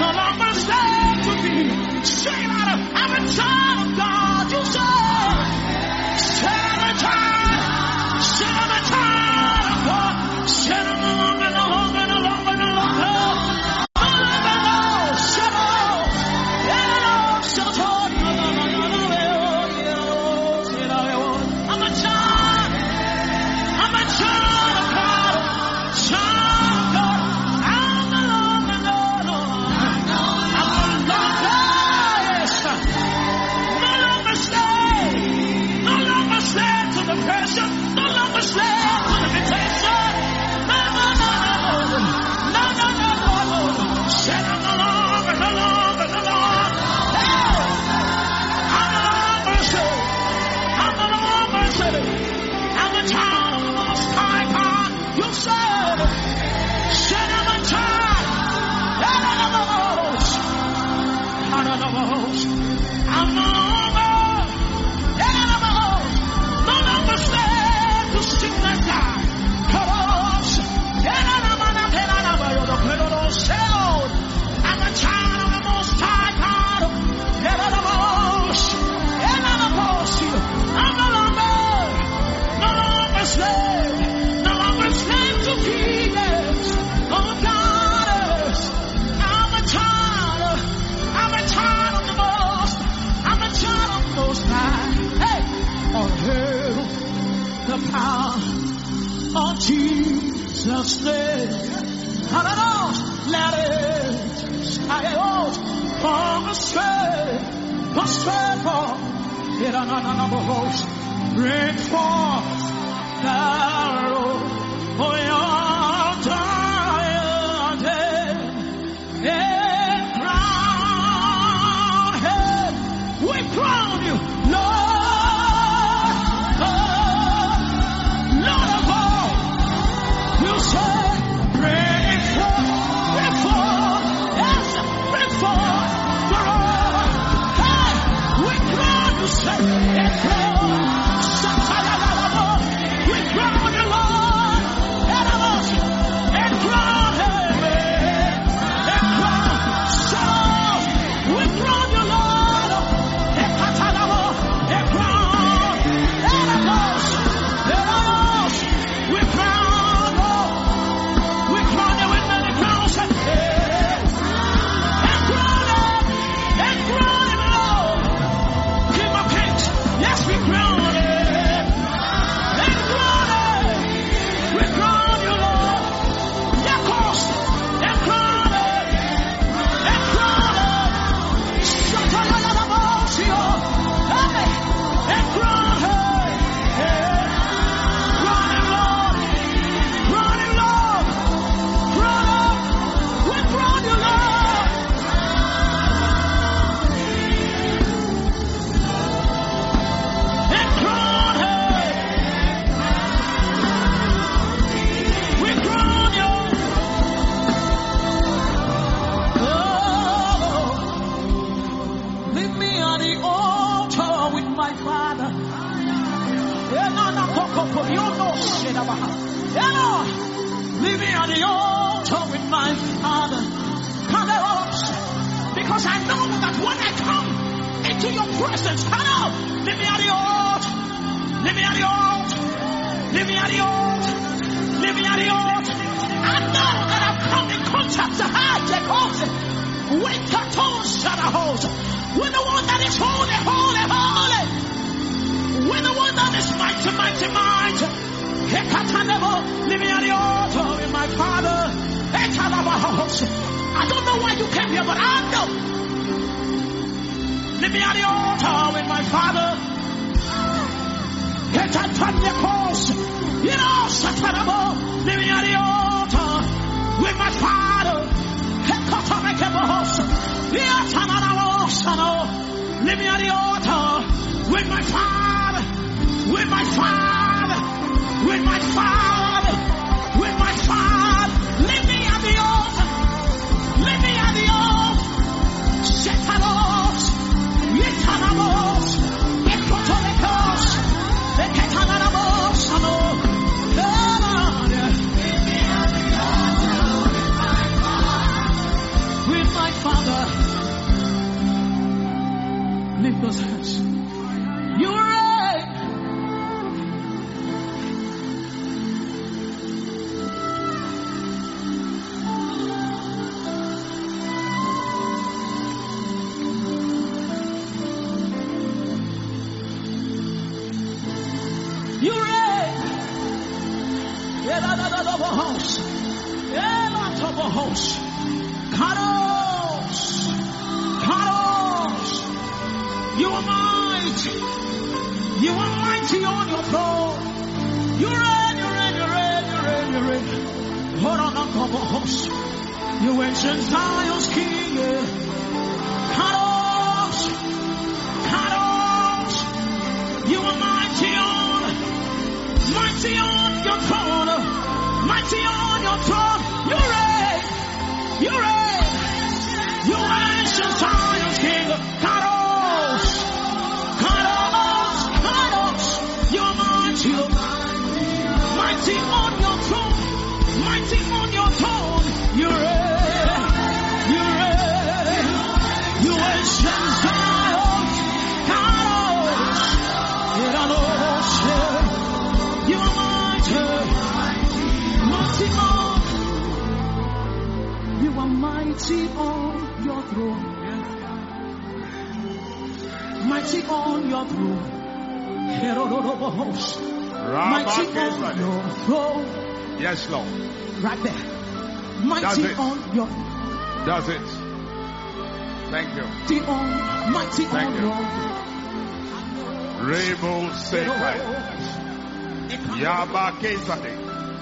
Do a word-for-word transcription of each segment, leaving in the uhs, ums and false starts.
no longer stand to be. Say louder, I'm a child of God. You say, say I'm a child. Say I'm a child of God. Say I'm no longer, no longer, no longer, no longer. No longer, no. Say no. Yeah, no. Say no. No, no, no, no, no, no. Say no. I'm a child. I'm a child of God. Child of God. I'm no longer, no, no. I'm no longer, yes. No longer slave. No longer slave to the pressure. No longer slave to the temptation. No, no, no, no, no. No, no, no, no, no. Said I'm no longer, no longer, no longer. Hey! I'm no longer slave. I'm no longer slave. I'm a child of the Most High God. You said, said I'm a child. I'm no longer, no longer slave to sickness. Come on. I'm a child of the Most High God. I'm no longer, no longer slave, no longer slave to fears. Oh God, I'm a child, I'm a child of the Most, I'm a child of the Most High. Hey, oh, hail the power of Jesus' name. Hallelujah, let it skyot from the straight, the straight for it on another host. Bring forth the road for your tired head and crown head. We crown you, Lord, Lord of all. You say, bring forth, bring forth, yes, bring forth the road. Hey, we crown you, say, and crown. We crown you, Lord, and us, and crown him, and crown, shout. We crown you, Lord, and katanamo, and crown, and us, and us. We crown, Lord, we crown you with many crowns, and crown him, and crown him, Lord, King of Kings. Yes, we crown him. We crown you, Lord. Yakos, and crown it, and crown it. Shatalalabosia, hey, and crown it, crown him, Lord, crown him, Lord, crown him. We crown you, Lord. And crown it. We crown you. Oh, leave me on the altar with my Father. Yeah, no, no, Coco, you know shit about. Yeah, no. Leave me on the altar with my Father. Come on, because I know that when I come into your presence, come on. Leave me on the altar. Leave me on the altar. Leave me on the altar. Leave me on the altar. I know that I've come in contact to hide Jehovah. With the toes shut a hose. With the one that is holy, holy, holy. With the one that is mighty, mighty, mighty. Leave me on the altar with my Father. I don't know why you came here, but I know. Leave me on the altar with my Father. You know, leave me on the altar with my Father. Leave me on the altar with my Father, with my Father, with my Father, with my Father. Leave me on the altar. Leave me on the altar. Shetalos, Yetanamos, Ekotolikos, Eketanamos, Ano. With my Father. You reign, you reign, you reign, you reign, you reign. Hold on, on top of hosts. You ancient Zion's king. Kadosh, Kadosh. You are mighty on, mighty on your throne, mighty on your throne. You reign, you reign. You ancient Zion's king. Kadosh, Kadosh, Kadosh. You are mighty, mighty on your throne, mighty on your throne. You reign, you reign. You ancient Zion's Kadosh, Kadosh. You are mighty, mighty on. You are mighty on your throne. Mighty on your throne. Mighty on your throne. Yes, Lord. Right there. Mighty on your throne. Does it? Thank you. Mighty on, mighty Thank on you. your Rainbow Sacred. Yaba Kesade.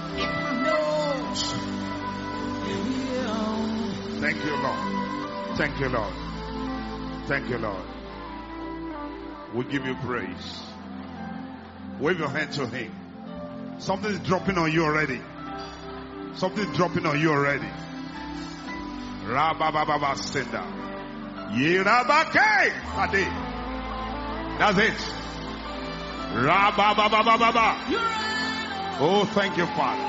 Thank you, Lord. Thank you, Lord. Thank you, Lord. We give you praise. Wave your hand to him. Something is dropping on you already. Something is dropping on you already. Rabababa Senda. Yirabake Ade. That's it. Rabababa. Oh, thank you, Father.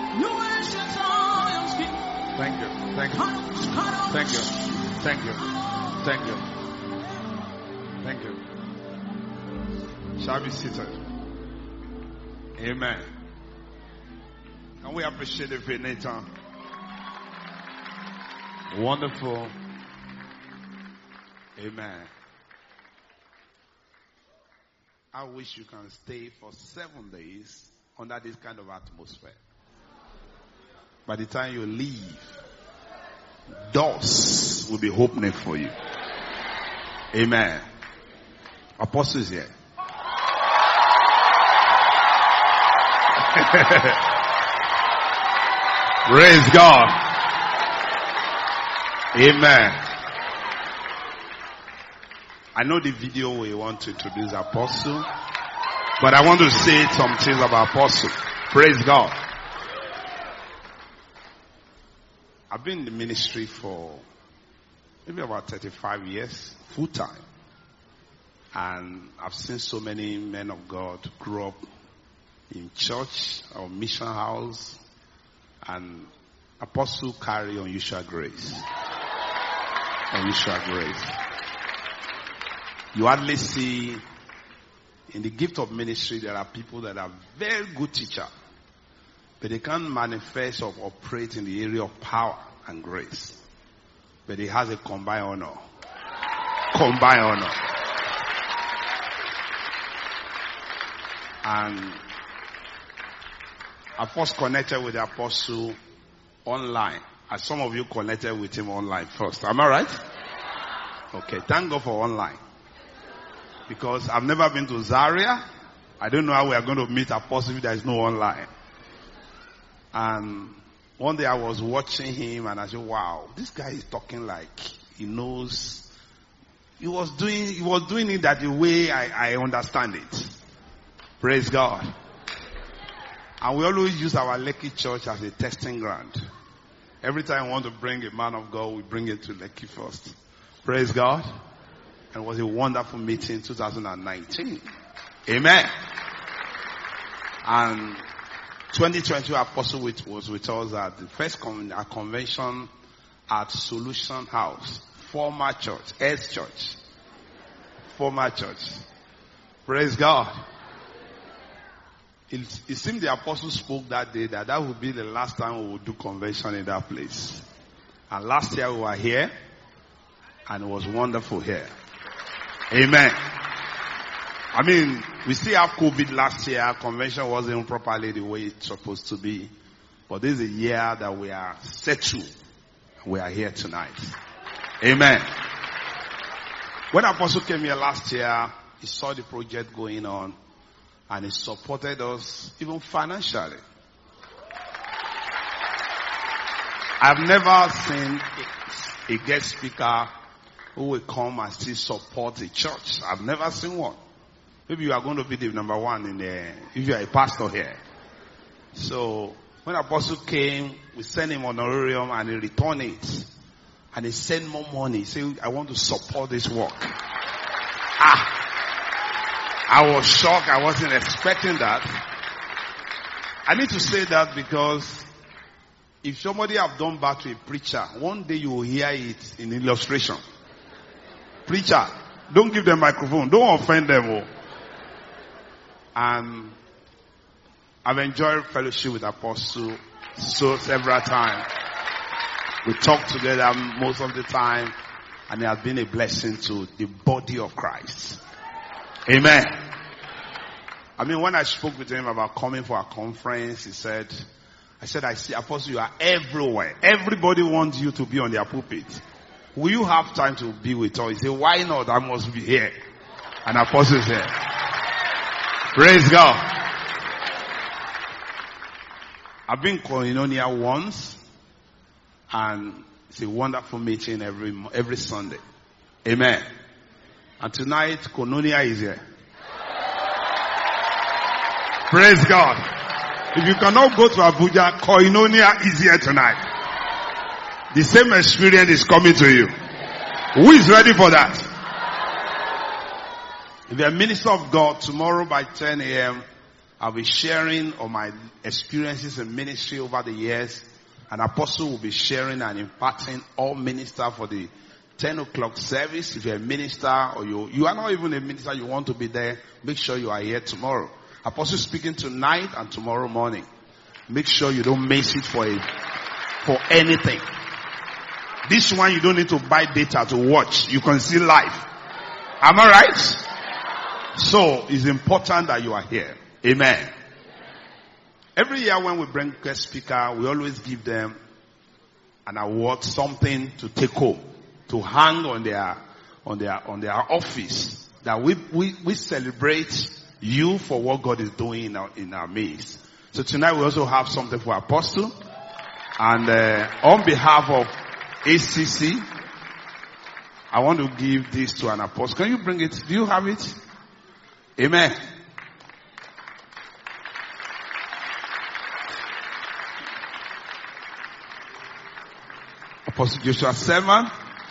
Thank you. Thank you. Thank you. Thank you. Thank you. Thank you. Shall be seated. Amen. Can we appreciate it for Nathan? Wonderful. Amen. I wish you can stay for seven days under this kind of atmosphere. By the time you leave, doors will be opening for you. Amen. Apostle is here. Praise God. Amen. I know the video we want to introduce Apostle, but I want to say some things about Apostle. Praise God. I've been in the ministry for maybe about thirty-five years, full time. And I've seen so many men of God grow up in church or mission house, and Apostle carry unusual grace. Unusual grace. You hardly see in the gift of ministry there are people that are very good teachers, but they can't manifest or operate in the area of power and grace. But it has a combined honor. Combined honor. And I first connected with the Apostle online. As some of you connected with him online first. Am I right? Okay, thank God for online. Because I've never been to Zaria. I don't know how we are going to meet Apostle if there is no online. And one day I was watching him and I said, wow, this guy is talking like he knows. He was doing, he was doing it that the way I, I understand it. Praise God. And we always use our Lekki church as a testing ground. Every time we want to bring a man of God, we bring it to Lekki first. Praise God. And it was a wonderful meeting in two thousand nineteen. Amen. And twenty twenty Apostle was with us at the first con- a convention at Solution House. Former church. S church. Former church. Praise God. It, it seemed the apostle spoke that day that that would be the last time we would do convention in that place. And last year we were here and it was wonderful here. Amen. I mean, we still have COVID last year. Convention wasn't properly the way it's supposed to be. But this is a year that we are settled. We are here tonight. Amen. When Apostle came here last year, he saw the project going on. And he supported us even financially. I've never seen a, a guest speaker who will come and still support the church. I've never seen one. Maybe you are going to be the number one in the, if you are a pastor here. So, when Apostle came, we sent him honorarium and he returned it. And he sent more money. He said, I want to support this work. Ah! I was shocked. I wasn't expecting that. I need to say that because if somebody have done back to a preacher, one day you will hear it in illustration. Preacher, don't give them microphone. Don't offend them. Oh. And I've enjoyed fellowship with Apostle so several times. We talk together most of the time, and it has been a blessing to the body of Christ. Amen. I mean, when I spoke with him about coming for a conference, he said, I said, I see, Apostle, you are everywhere. Everybody wants you to be on their pulpit. Will you have time to be with us? He said, why not? I must be here. And Apostle is here. Praise God. I've been Koinonia once, and it's a wonderful meeting every every Sunday. Amen. And tonight, Koinonia is here. Praise God. If you cannot go to Abuja, Koinonia is here tonight. The same experience is coming to you. Who is ready for that? If you're a minister of God, tomorrow by ten a.m., I'll be sharing on my experiences in ministry over the years. An apostle will be sharing and imparting all minister for the ten o'clock service. If you're a minister or you, you are not even a minister, you want to be there, make sure you are here tomorrow. Apostle speaking tonight and tomorrow morning. Make sure you don't miss it for a, for anything. This one you don't need to buy data to watch. You can see live. Am I right? So it's important that you are here. Amen. Every year when we bring guest speaker, we always give them an award, something to take home, to hang on their, on their, on their office. That we, we, we celebrate you for what God is doing in our, in our midst. So tonight we also have something for Apostle. And, uh, on behalf of A C C, I want to give this to an apostle. Can you bring it? Do you have it? Amen. Apostle Joshua Selman.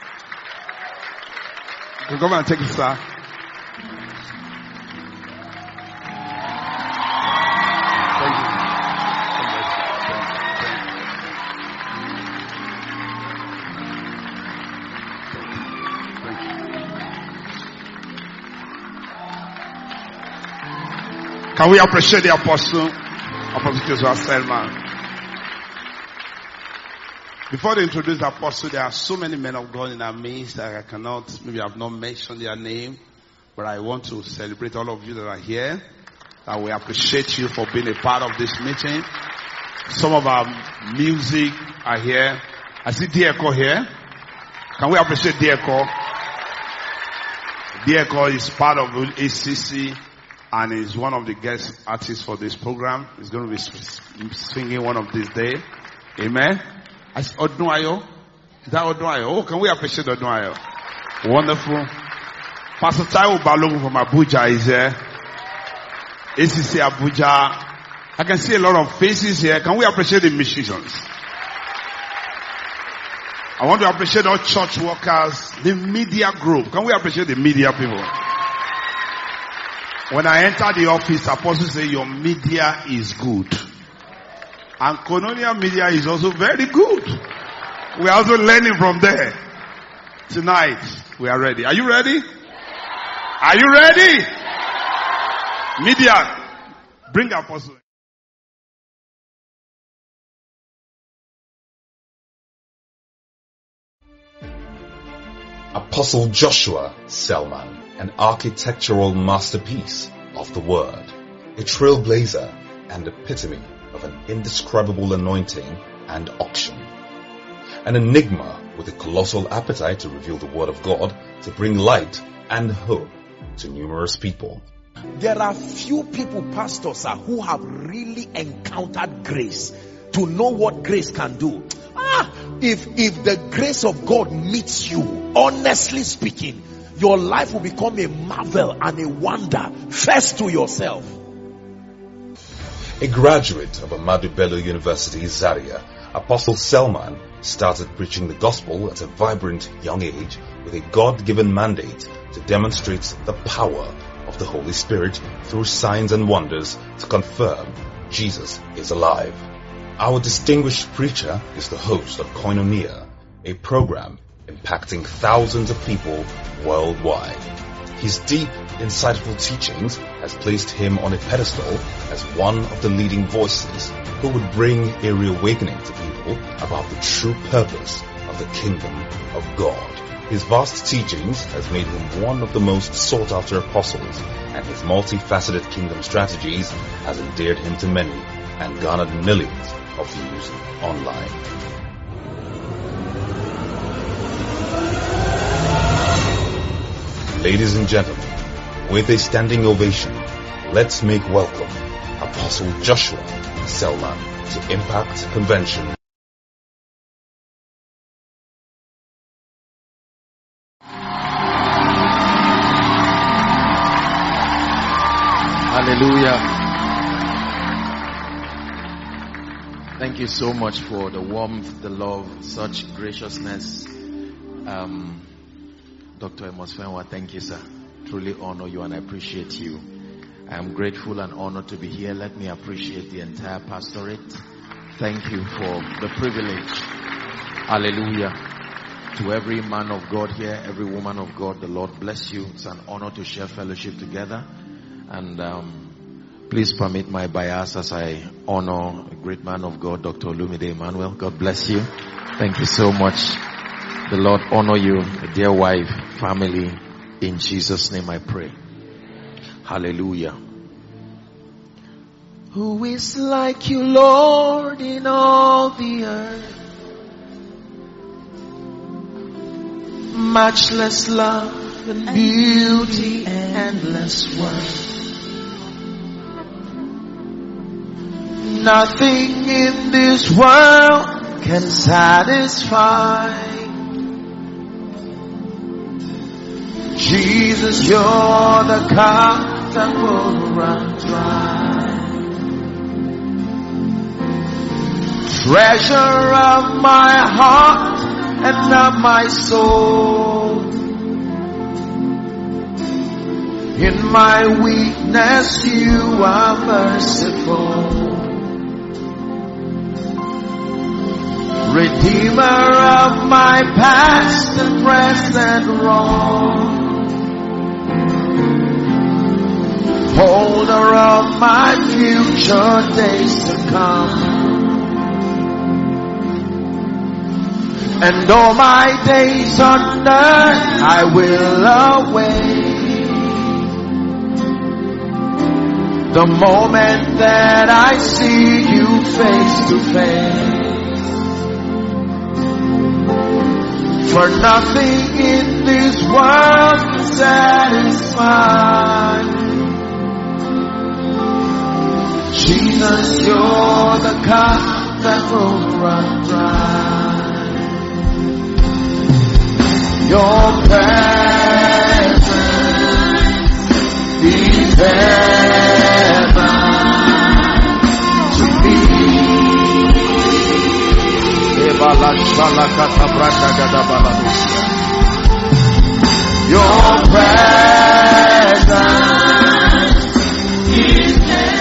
You can come and take it, sir. Can we appreciate the apostle, Apostle Joshua Selman? Before they introduce the apostle, there are so many men of God in our midst that I cannot, maybe I have not mentioned their name, but I want to celebrate all of you that are here. And we appreciate you for being a part of this meeting. Some of our music are here. I see Dieko here. Can we appreciate Dieko? Dieko is part of A C C. And is one of the guest artists for this program. He's going to be singing one of these days. Amen. Odunayo. Is that Odunayo? Oh, can we appreciate Odunayo? Wonderful. Pastor Taiwo Balogun from Abuja is here. A C C Abuja. I can see a lot of faces here. Can we appreciate the musicians? I want to appreciate all church workers, the media group. Can we appreciate the media people? When I enter the office, apostles say your media is good. And Koinonia media is also very good. We are also learning from there. Tonight, we are ready. Are you ready? Are you ready? Media, bring apostle. Apostle Joshua Selman, an architectural masterpiece of the Word, a trailblazer and epitome of an indescribable anointing and unction, an enigma with a colossal appetite to reveal the Word of God to bring light and hope to numerous people. There are few people, pastors, sir, who have really encountered grace to know what grace can do. Ah, if if the grace of God meets you, honestly speaking, your life will become a marvel and a wonder, first to yourself. A graduate of Ahmadu Bello University, Zaria, Apostle Selman started preaching the gospel at a vibrant young age with a God-given mandate to demonstrate the power of the Holy Spirit through signs and wonders to confirm Jesus is alive. Our distinguished preacher is the host of Koinonia, a program impacting thousands of people worldwide. His deep, insightful teachings has placed him on a pedestal as one of the leading voices who would bring a reawakening to people about the true purpose of the kingdom of God. His vast teachings has made him one of the most sought-after apostles, and his multifaceted kingdom strategies has endeared him to many and garnered millions of views online. Ladies and gentlemen, with a standing ovation, let's make welcome Apostle Joshua Selman to Impact Convention. Hallelujah. Thank you so much for the warmth, the love, such graciousness. Um, Doctor Amos Fenwa, thank you, sir. Truly honor you and I appreciate you. I am grateful and honored to be here. Let me appreciate the entire pastorate. Thank you for the privilege. Hallelujah. To every man of God here, every woman of God, the Lord bless you. It's an honor to share fellowship together. And um, please permit my bias as I honor a great man of God, Doctor Olumide Emmanuel. God bless you. Thank you so much. The Lord honor you, dear wife, family. In Jesus' name I pray. Hallelujah. Who is like you, Lord, in all the earth? Matchless love and beauty, endless worth. Nothing in this world can satisfy. Jesus, you're the cup that will run dry. Treasure of my heart and of my soul. In my weakness you are merciful. Redeemer of my past and present wrong. Holder of my future days to come. And all my days on earth I will await the moment that I see you face to face. For nothing in this world can satisfy. Jesus, you're the cup that will run dry. Your presence is heaven to me. Your presence is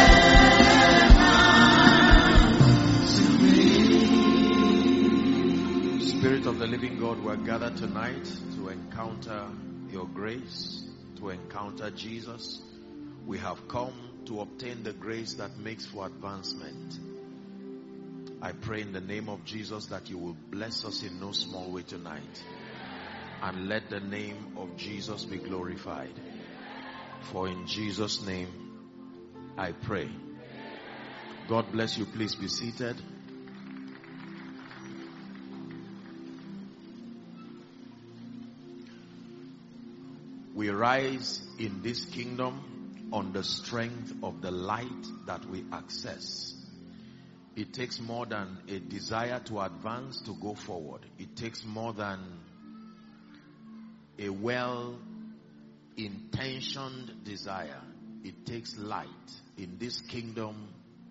Spirit of the living God, we are gathered tonight to encounter your grace, to encounter Jesus. We have come to obtain the grace that makes for advancement. I pray in the name of Jesus that you will bless us in no small way tonight. And let the name of Jesus be glorified. For in Jesus' name I pray. God bless you. Please be seated. We rise in this kingdom on the strength of the light that we access. It takes more than a desire to advance, to go forward. It takes more than a well-intentioned desire. It takes light. In this kingdom,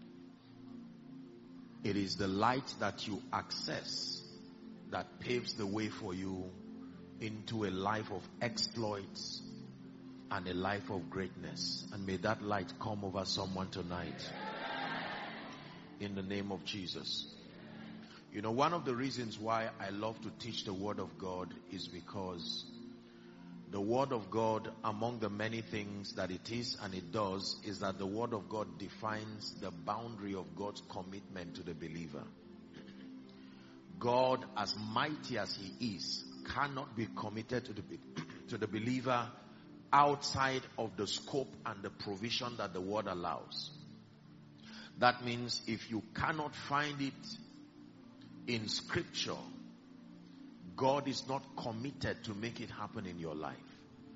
it is the light that you access that paves the way for you into a life of exploits and a life of greatness. And may that light come over someone tonight. In the name of Jesus. You know, one of the reasons why I love to teach the Word of God is because the Word of God, among the many things that it is and it does, is that the Word of God defines the boundary of God's commitment to the believer. God, as mighty as He is, cannot be committed to the, to the believer outside of the scope and the provision that the Word allows. That means if you cannot find it in Scripture, God is not committed to make it happen in your life.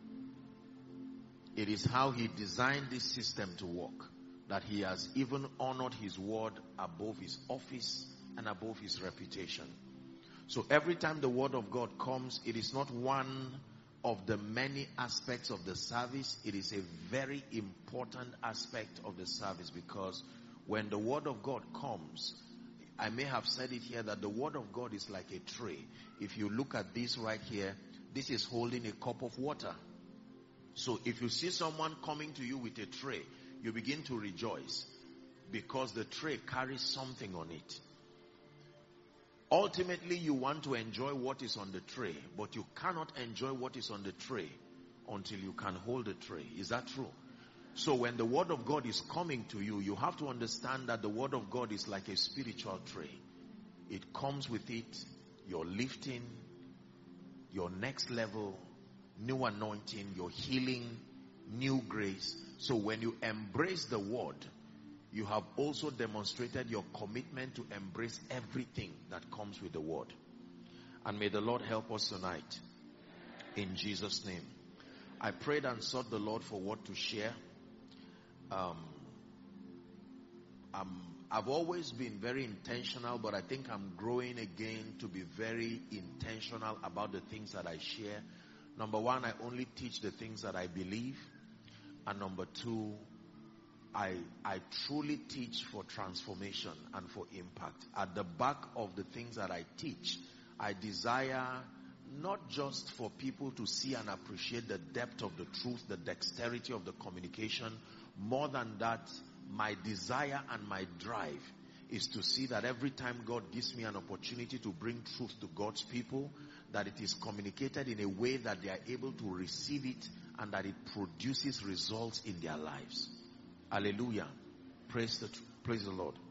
It is how He designed this system to work, that He has even honored His word above His office and above His reputation. So every time the Word of God comes, it is not one of the many aspects of the service. It is a very important aspect of the service, because when the Word of God comes, I may have said it here that the Word of God is like a tray. If you look at this right here, this is holding a cup of water. So if you see someone coming to you with a tray, you begin to rejoice because the tray carries something on it. Ultimately, you want to enjoy what is on the tray, but you cannot enjoy what is on the tray until you can hold the tray. Is that true? So when the Word of God is coming to you, you have to understand that the Word of God is like a spiritual tray. It comes with it your lifting, your next level, new anointing, your healing, new grace. So when you embrace the Word, you have also demonstrated your commitment to embrace everything that comes with the Word. And may the Lord help us tonight. In Jesus' name. I prayed and sought the Lord for what to share. Um, I'm, I've always been very intentional, but I think I'm growing again to be very intentional about the things that I share. Number one, I only teach the things that I believe. And number two, I, I truly teach for transformation and for impact. At the back of the things that I teach, I desire not just for people to see and appreciate the depth of the truth, the dexterity of the communication. More than that, my desire and my drive is to see that every time God gives me an opportunity to bring truth to God's people, that it is communicated in a way that they are able to receive it and that it produces results in their lives. Hallelujah. Praise the, praise the Lord.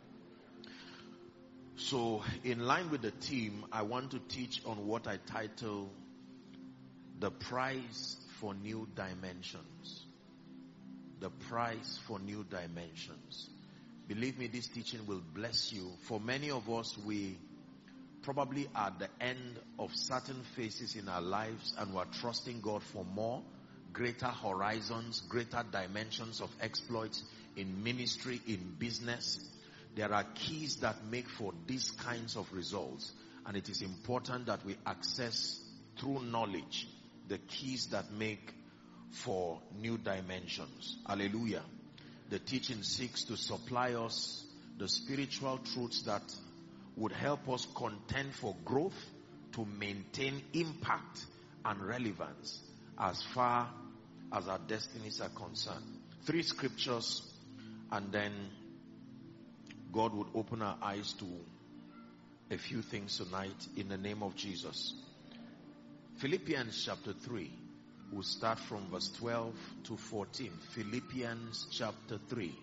So, in line with the theme, I want to teach on what I title The Price for New Dimensions. The price for new dimensions. Believe me, this teaching will bless you. For many of us, we probably are at the end of certain phases in our lives and we're trusting God for more, greater horizons, greater dimensions of exploits in ministry, in business. There are keys that make for these kinds of results, and it is important that we access through knowledge the keys that make for new dimensions. Hallelujah. The teaching seeks to supply us the spiritual truths that would help us contend for growth, to maintain impact and relevance as far as our destinies are concerned. Three scriptures, and then God would open our eyes to a few things tonight in the name of Jesus. Philippians chapter three. We'll start from verse twelve to fourteen. Philippians chapter three.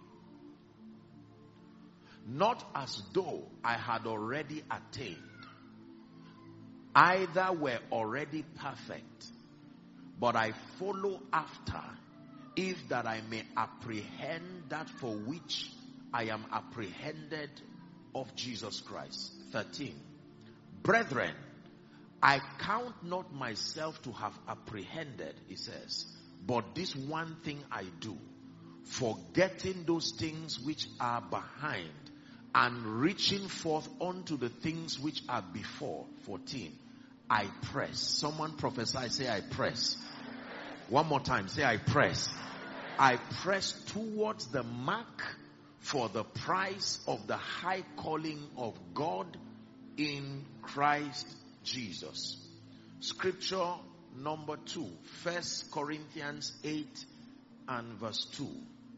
Not as though I had already attained, either were already perfect, but I follow after, if that I may apprehend that for which I am apprehended of Jesus Christ. thirteen. Brethren, I count not myself to have apprehended, he says, but this one thing I do, forgetting those things which are behind and reaching forth unto the things which are before. fourteen. I press. Someone prophesy, say I press. One more time, say I press. I press towards the mark for the prize of the high calling of God in Christ Jesus. Scripture number two, First Corinthians eight and verse two.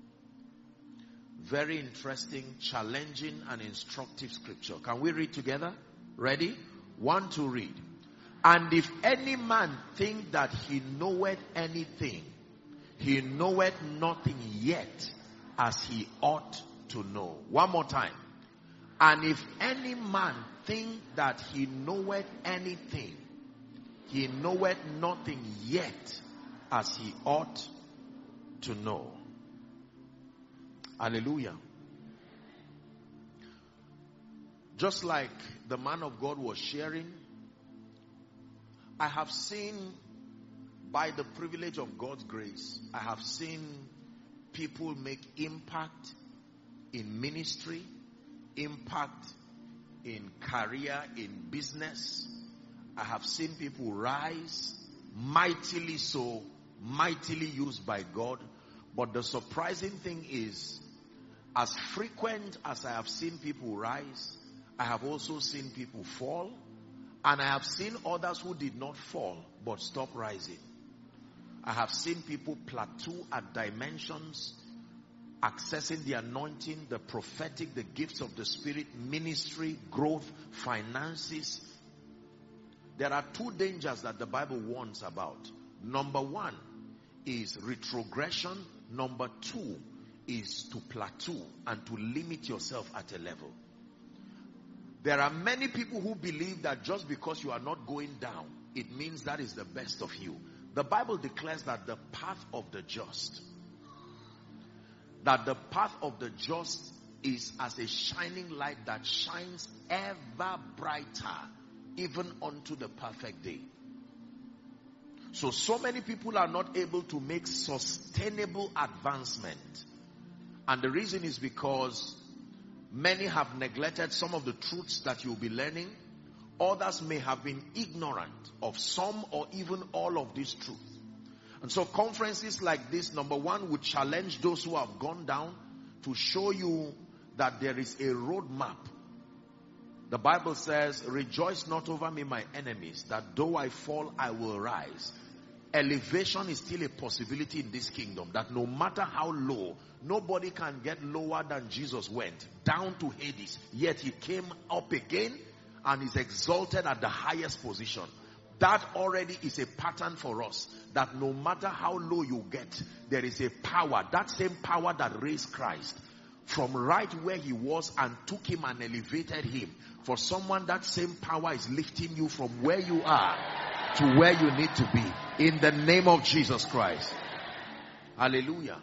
Very interesting, challenging and instructive scripture. Can we read together? Ready? One to read. And if any man think that he knoweth anything, he knoweth nothing yet as he ought to know. One more time. And if any man think that he knoweth anything, he knoweth nothing yet as he ought to know. Hallelujah. Just like the man of God was sharing, I have seen, by the privilege of God's grace, I have seen people make impact in ministry, impact in career, in business. I have seen people rise, mightily so, mightily used by God. But the surprising thing is, as frequent as I have seen people rise, I have also seen people fall. And I have seen others who did not fall, but stop rising. I have seen people plateau at dimensions, accessing the anointing, the prophetic, the gifts of the Spirit, ministry, growth, finances. There are two dangers that the Bible warns about. Number one is retrogression. Number two is to plateau and to limit yourself at a level. There are many people who believe that just because you are not going down, it means that is the best of you. The Bible declares that the path of the just, that the path of the just is as a shining light that shines ever brighter, even unto the perfect day. So, so many people are not able to make sustainable advancement. And the reason is because many have neglected some of the truths that you'll be learning. Others may have been ignorant of some or even all of these truths. And so conferences like this, number one, would challenge those who have gone down to show you that there is a roadmap. The Bible says, rejoice not over me, my enemies, that though I fall, I will rise. Elevation is still a possibility in this kingdom, that no matter how low, nobody can get lower than Jesus went, down to Hades, yet he came up again and is exalted at the highest position. That already is a pattern for us, that no matter how low you get, there is a power, that same power that raised Christ from right where he was and took him and elevated him. For someone, that same power is lifting you from where you are to where you need to be, in the name of Jesus Christ. Hallelujah.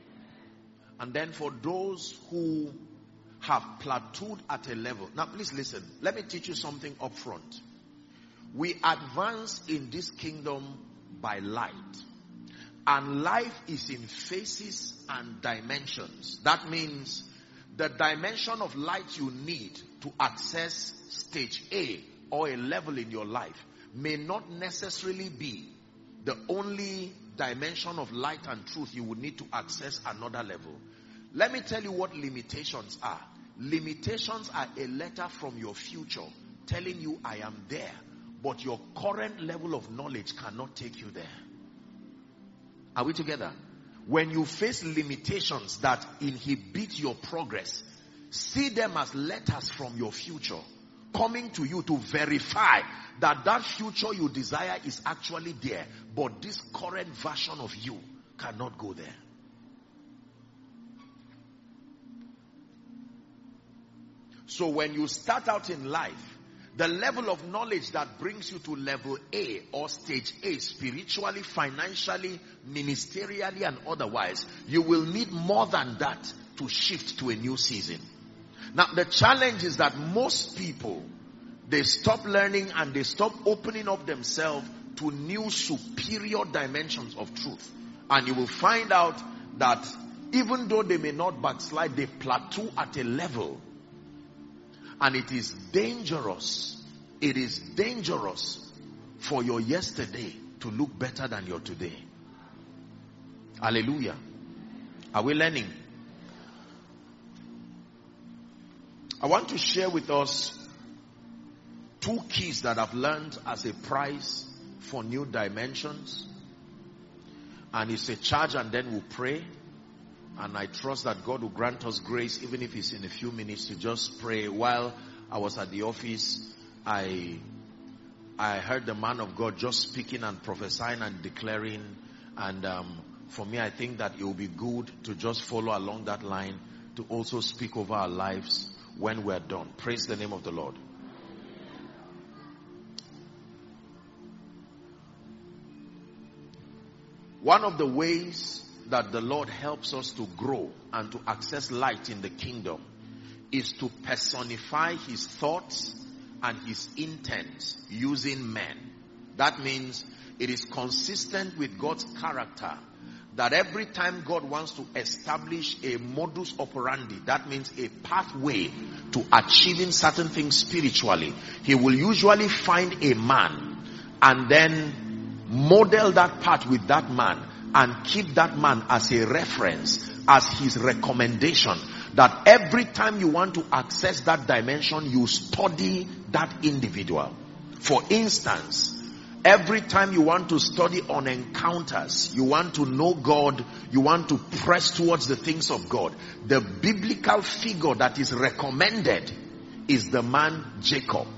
And then for those who have plateaued at a level, now please listen, let me teach you something up front. We advance in this kingdom by light, and life is in phases and dimensions. That means the dimension of light you need to access stage A or a level in your life may not necessarily be the only dimension of light and truth you would need to access another level. Let me tell you what limitations are. Limitations are a letter from your future telling you, I am there, but your current level of knowledge cannot take you there. Are we together? When you face limitations that inhibit your progress, see them as letters from your future coming to you to verify that that future you desire is actually there, but this current version of you cannot go there. So when you start out in life, the level of knowledge that brings you to level A or stage A, spiritually, financially, ministerially, and otherwise, you will need more than that to shift to a new season. Now, the challenge is that most people, they stop learning and they stop opening up themselves to new superior dimensions of truth. And you will find out that even though they may not backslide, they plateau at a level. And it is dangerous. It is dangerous for your yesterday to look better than your today. Hallelujah. Are we learning? I want to share with us two keys that I've learned as a prize for new dimensions. And it's a charge, and then we'll pray. And I trust that God will grant us grace, even if it's in a few minutes, to just pray. While I was at the office, I I heard the man of God just speaking and prophesying and declaring. And um, for me, I think that it will be good to just follow along that line, to also speak over our lives when we're done. Praise the name of the Lord. One of the ways that the Lord helps us to grow and to access light in the kingdom is to personify his thoughts and his intent using men. That means it is consistent with God's character that every time God wants to establish a modus operandi, that means a pathway to achieving certain things spiritually, he will usually find a man and then model that path with that man and keep that man as a reference, as his recommendation, that every time you want to access that dimension, you study that individual. For instance, every time you want to study on encounters, you want to know God, you want to press towards the things of God, the biblical figure that is recommended is the man Jacob.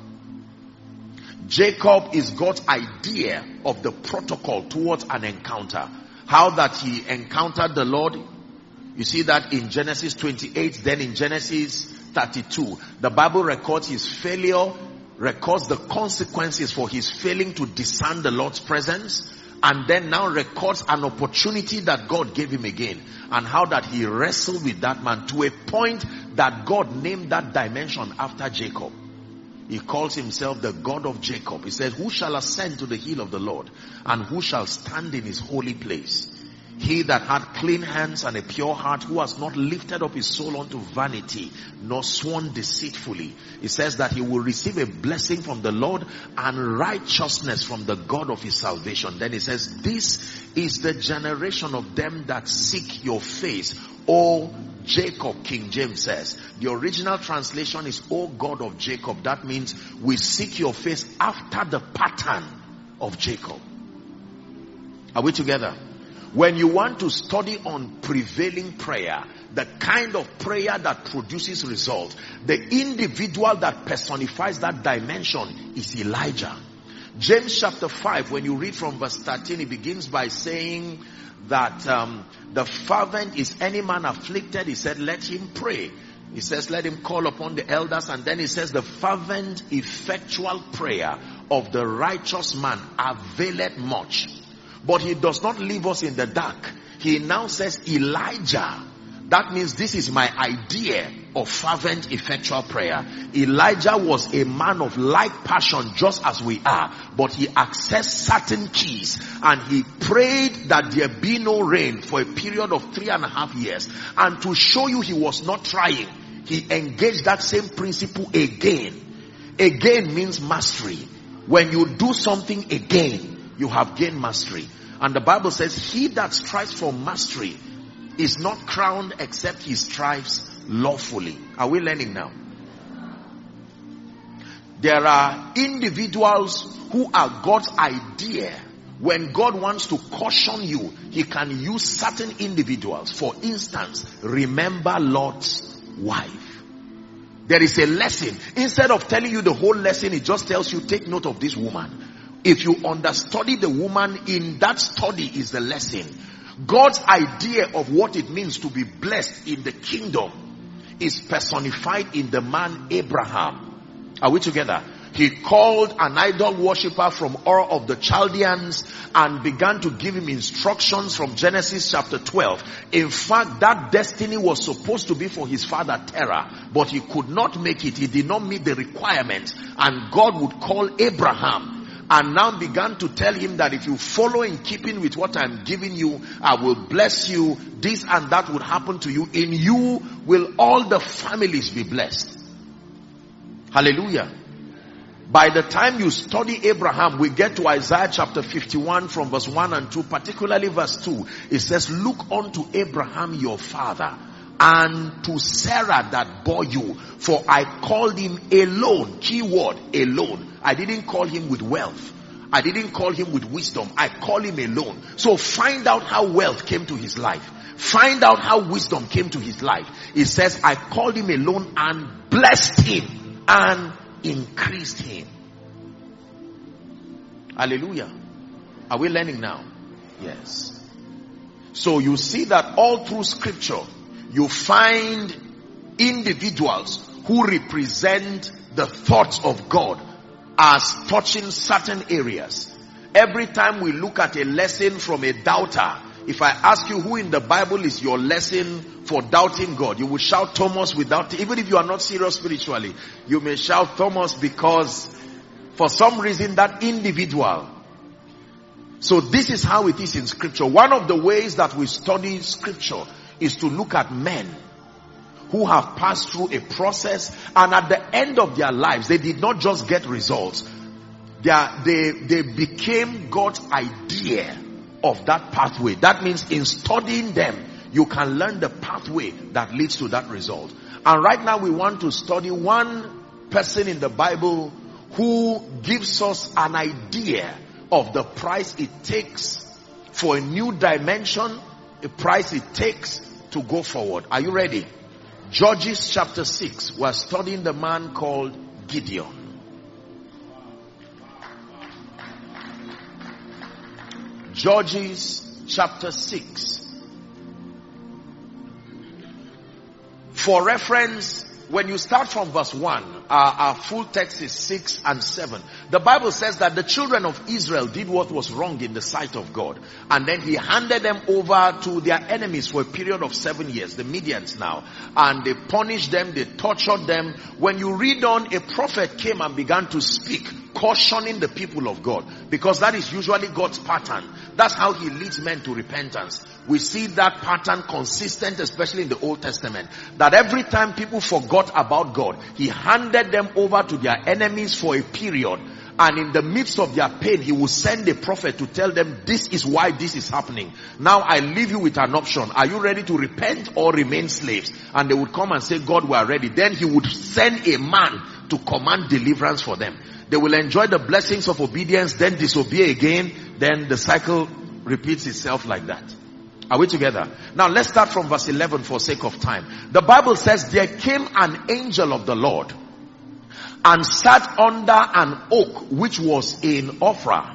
Jacob is God's idea of the protocol towards an encounter. How that he encountered the Lord. You see that in Genesis twenty-eight, then in Genesis thirty-two. The Bible records his failure, records the consequences for his failing to discern the Lord's presence, and then now records an opportunity that God gave him again, and how that he wrestled with that man to a point that God named that dimension after Jacob. He calls himself the God of Jacob. He says, who shall ascend to the hill of the Lord, and who shall stand in his holy place? He that had clean hands and a pure heart, who has not lifted up his soul unto vanity, nor sworn deceitfully. He says that he will receive a blessing from the Lord and righteousness from the God of his salvation. Then he says, this is the generation of them that seek your face, O Jacob, King James says. The original translation is, O God of Jacob. That means we seek your face after the pattern of Jacob. Are we together? When you want to study on prevailing prayer, the kind of prayer that produces result, the individual that personifies that dimension is Elijah. James chapter five, when you read from verse thirteen, it begins by saying that um, the fervent is any man afflicted. He said, let him pray. He says, let him call upon the elders. And then he says, the fervent, effectual prayer of the righteous man availeth much. But he does not leave us in the dark. He now says, Elijah. That means this is my idea of fervent, effectual prayer. Elijah was a man of like passion just as we are. But he accessed certain keys. And he prayed that there be no rain for a period of three and a half years. And to show you he was not trying, he engaged that same principle again. Again means mastery. When you do something again, you have gained mastery. And the Bible says, he that strives for mastery is not crowned except he strives lawfully. Are we learning now? There are individuals who are God's idea. When God wants to caution you, he can use certain individuals. For instance, remember Lot's wife. There is a lesson. Instead of telling you the whole lesson, it just tells you, take note of this woman. If you understudy the woman, in that study is the lesson. God's idea of what it means to be blessed in the kingdom is personified in the man Abraham. Are we together? He called an idol worshipper from Ur of the Chaldeans and began to give him instructions from Genesis chapter twelve. In fact, that destiny was supposed to be for his father Terah, but he could not make it. He did not meet the requirements, and God would call Abraham. and now began to tell him that if you follow in keeping with what I'm giving you, I will bless you, this and that would happen to you. In you will all the families be blessed. Hallelujah. By the time you study Abraham, we get to Isaiah chapter fifty-one from verse one and two, particularly verse two. It says, look unto Abraham your father, and to Sarah that bore you, for I called him alone. Key word, alone. I didn't call him with wealth. I didn't call him with wisdom. I call him alone. So find out how wealth came to his life. Find out how wisdom came to his life. It says, I called him alone and blessed him and increased him. Hallelujah. Are we learning now? Yes. So you see that all through scripture, you find individuals who represent the thoughts of God as touching certain areas. Every time we look at a lesson from a doubter, if I ask you who in the Bible is your lesson for doubting God, you will shout Thomas without, even if you are not serious spiritually, you may shout Thomas, because for some reason that individual. So this is how it is in scripture. One of the ways that we study scripture is to look at men who have passed through a process, and at the end of their lives, they did not just get results. They, are, they, they became God's idea of that pathway. That means in studying them, you can learn the pathway that leads to that result. And right now we want to study one person in the Bible who gives us an idea of the price it takes for a new dimension, a price it takes to go forward. Are you ready? Judges chapter six. We're studying the man called Gideon. Judges chapter six. For reference, when you start from verse one, our, our full text is six and seven. The Bible says that the children of Israel did what was wrong in the sight of God. And then he handed them over to their enemies for a period of seven years, the Midians now. And they punished them, they tortured them. When you read on, a prophet came and began to speak, cautioning the people of God. Because that is usually God's pattern. That's how he leads men to repentance. We see that pattern consistent, especially in the Old Testament. That every time people forgot about God, he handed them over to their enemies for a period. And in the midst of their pain, he will send a prophet to tell them, this is why this is happening. Now I leave you with an option. Are you ready to repent or remain slaves? And they would come and say, God, we are ready. Then he would send a man to command deliverance for them. They will enjoy the blessings of obedience, then disobey again. Then the cycle repeats itself like that. Are we together? Now let's start from verse eleven for sake of time. The Bible says, there came an angel of the Lord and sat under an oak which was in Ophrah,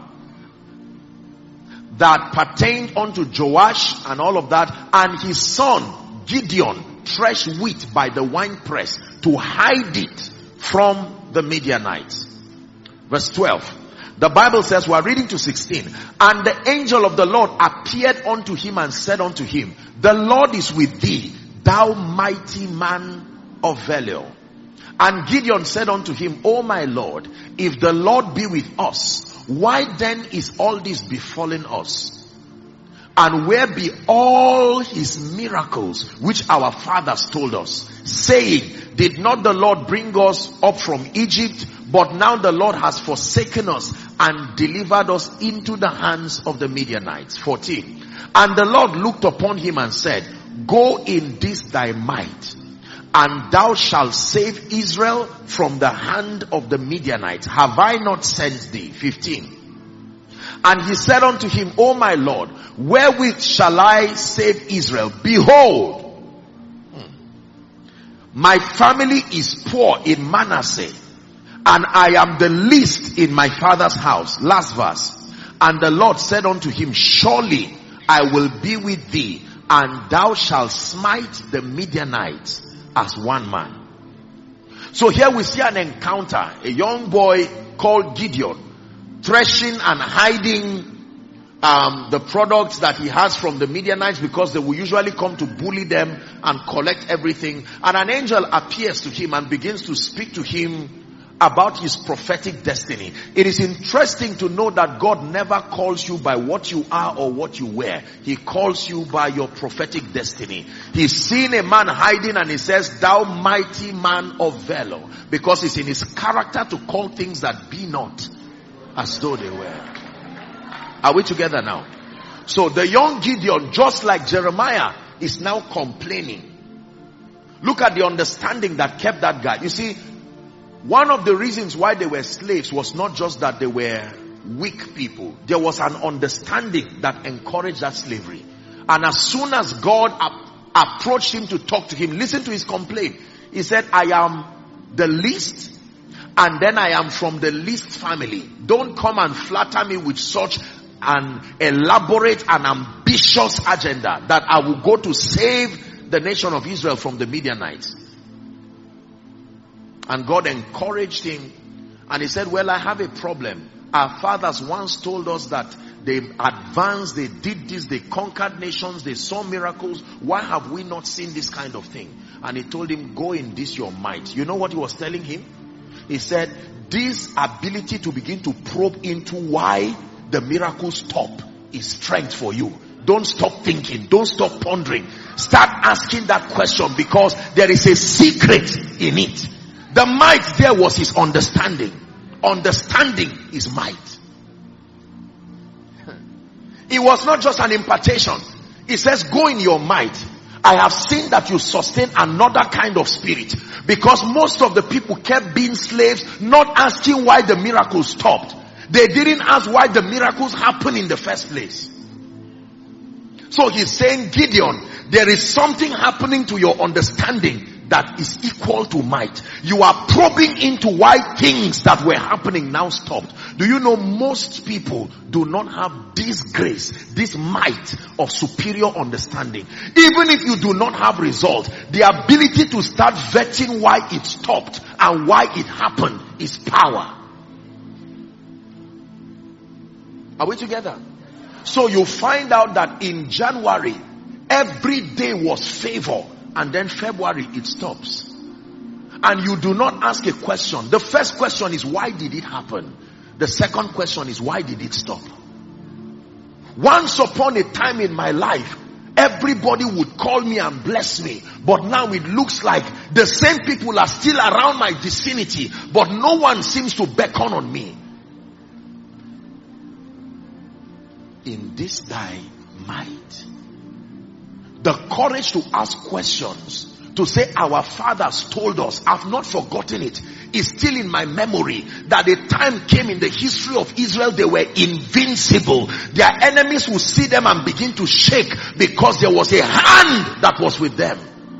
that pertained unto Joash and all of that. And his son Gideon threshed wheat by the winepress to hide it from the Midianites. Verse twelve. The Bible says, we are reading to sixteen. And the angel of the Lord appeared unto him and said unto him, the Lord is with thee, thou mighty man of valor. And Gideon said unto him, O my Lord, if the Lord be with us, why then is all this befallen us? And where be all his miracles which our fathers told us, saying, did not the Lord bring us up from Egypt? But now the Lord has forsaken us and delivered us into the hands of the Midianites. fourteen. And the Lord looked upon him and said, go in this thy might, and thou shalt save Israel from the hand of the Midianites. Have I not sent thee? fifteen. And he said unto him, O my Lord, wherewith shall I save Israel? Behold, my family is poor in Manasseh, and I am the least in my father's house. Last verse. And the Lord said unto him, surely I will be with thee, and thou shalt smite the Midianites as one man. So here we see an encounter. A young boy called Gideon threshing and hiding um, the products that he has from the Midianites, because they will usually come to bully them and collect everything. And an angel appears to him and begins to speak to him about his prophetic destiny. It is interesting to know that God never calls you by what you are or what you wear. He calls you by your prophetic destiny. He's seen a man hiding and he says, thou mighty man of valor. Because it's in his character to call things that be not as though they were. Are we together now? So the young Gideon, just like Jeremiah, is now complaining. Look at the understanding that kept that guy. You see, one of the reasons why they were slaves was not just that they were weak people. There was an understanding that encouraged that slavery. And as soon as God ap- approached him to talk to him, listen to his complaint. He said, I am the least, and then I am from the least family. Don't come and flatter me with such an elaborate and ambitious agenda that I will go to save the nation of Israel from the Midianites. And God encouraged him, and he said, well, I have a problem. Our fathers once told us that they advanced, they did this, they conquered nations, they saw miracles. Why have we not seen this kind of thing? And he told him, go in this your might. You know what he was telling him? He said, this ability to begin to probe into why the miracles stop is strength for you. Don't stop thinking. Don't stop pondering. Start asking that question, because there is a secret in it. The might there was his understanding. Understanding is might. It was not just an impartation. It says, go in your might. I have seen that you sustain another kind of spirit. Because most of the people kept being slaves, not asking why the miracles stopped. They didn't ask why the miracles happened in the first place. So he's saying, Gideon, there is something happening to your understanding that is equal to might. You are probing into why things that were happening now stopped. Do you know most people do not have this grace, this might of superior understanding? Even if you do not have result, the ability to start vetting why it stopped and why it happened is power. Are we together? So you find out that in January, every day was favor. And then February, it stops. And you do not ask a question. The first question is, why did it happen? The second question is, why did it stop? Once upon a time in my life, everybody would call me and bless me. But now it looks like the same people are still around my vicinity, but no one seems to beckon on me. In this thy might. The courage to ask questions, to say our fathers told us, I've not forgotten it, is still in my memory, that a time came in the history of Israel, they were invincible. Their enemies would see them and begin to shake because there was a hand that was with them.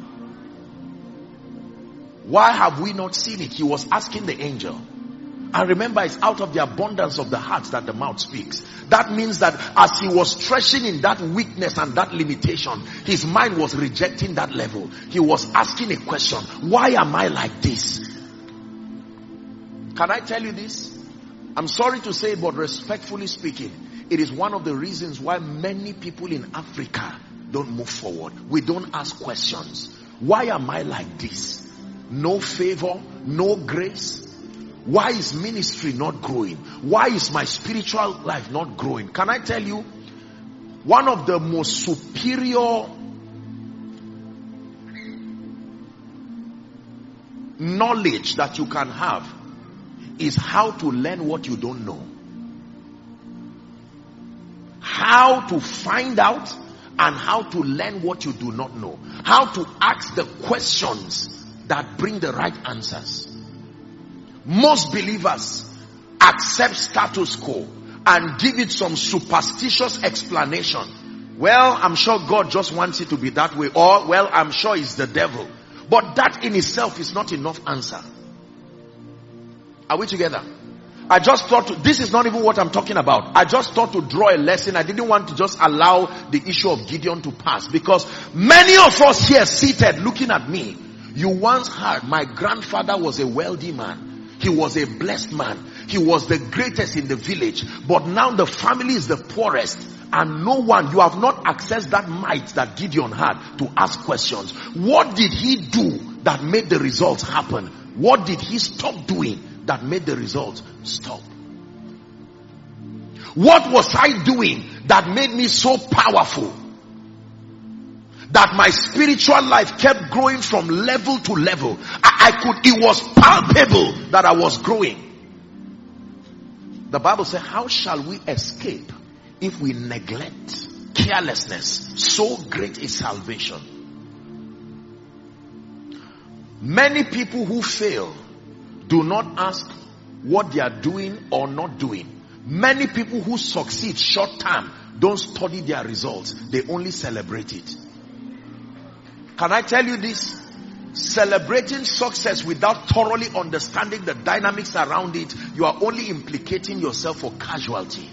Why have we not seen it? He was asking the angel. And remember, it's out of the abundance of the heart that the mouth speaks. That means that as he was stretching in that weakness and that limitation, his mind was rejecting that level. He was asking a question. Why am I like this? Can I tell you this? I'm sorry to say, but respectfully speaking, it is one of the reasons why many people in Africa don't move forward. We don't ask questions. Why am I like this? No favor, no grace. Why is ministry not growing? Why is my spiritual life not growing? Can I tell you, one of the most superior knowledge that you can have is how to learn what you don't know. How to find out and how to learn what you do not know. How to ask the questions that bring the right answers. Most believers accept status quo and give it some superstitious explanation. Well, I'm sure God just wants it to be that way. Or, well, I'm sure it's the devil. But that in itself is not enough answer. Are we together? I just thought, to, this is not even what I'm talking about. I just thought to draw a lesson. I didn't want to just allow the issue of Gideon to pass. Because many of us here seated looking at me, you once heard my grandfather was a wealthy man. He was a blessed man. He was the greatest in the village. But now the family is the poorest. And no one, you have not accessed that might that Gideon had to ask questions. What did he do that made the results happen? What did he stop doing that made the result stop? What was I doing that made me so powerful that my spiritual life kept growing from level to level? I, I could, it was palpable that I was growing. The Bible says, how shall we escape if we neglect carelessness? So great is salvation. Many people who fail do not ask what they are doing or not doing. Many people who succeed short term don't study their results. They only celebrate it. Can I tell you this? Celebrating success without thoroughly understanding the dynamics around it, you are only implicating yourself for casualty.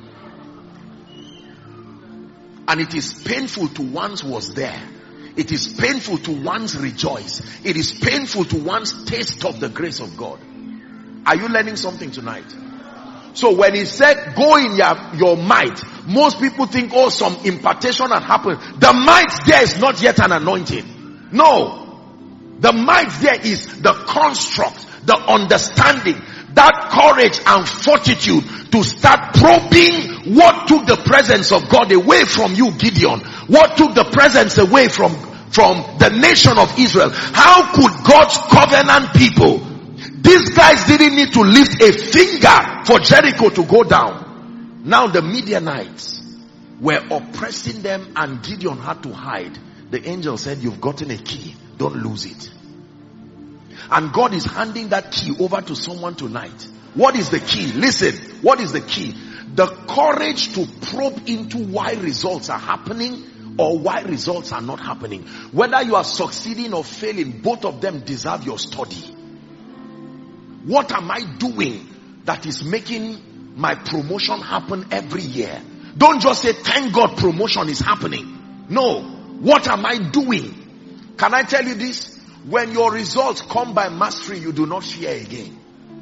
And it is painful to one's was there. It is painful to one's rejoice. It is painful to one's taste of the grace of God. Are you learning something tonight? So when he said, go in your, your might, most people think, oh, some impartation had happened. The might there is not yet an anointing. No. The might there is the construct, the understanding, that courage and fortitude to start probing what took the presence of God away from you, Gideon. What took the presence away from, from the nation of Israel. How could God's covenant people, these guys didn't need to lift a finger for Jericho to go down. Now the Midianites were oppressing them and Gideon had to hide. The angel said, you've gotten a key. Don't lose it. And God is handing that key over to someone tonight. What is the key? Listen, what is the key? The courage to probe into why results are happening or why results are not happening. Whether you are succeeding or failing, both of them deserve your study. What am I doing that is making my promotion happen every year? Don't just say, thank God promotion is happening. No. What am I doing? Can I tell you this? When your results come by mastery, you do not fear again.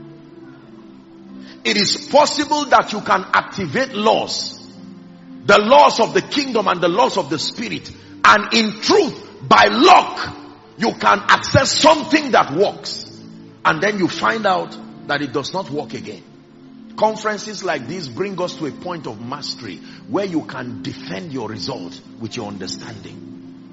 It is possible that you can activate laws, the laws of the kingdom and the laws of the spirit, and in truth, by luck, you can access something that works. And then you find out that it does not work again. Conferences like this bring us to a point of mastery where you can defend your result with your understanding.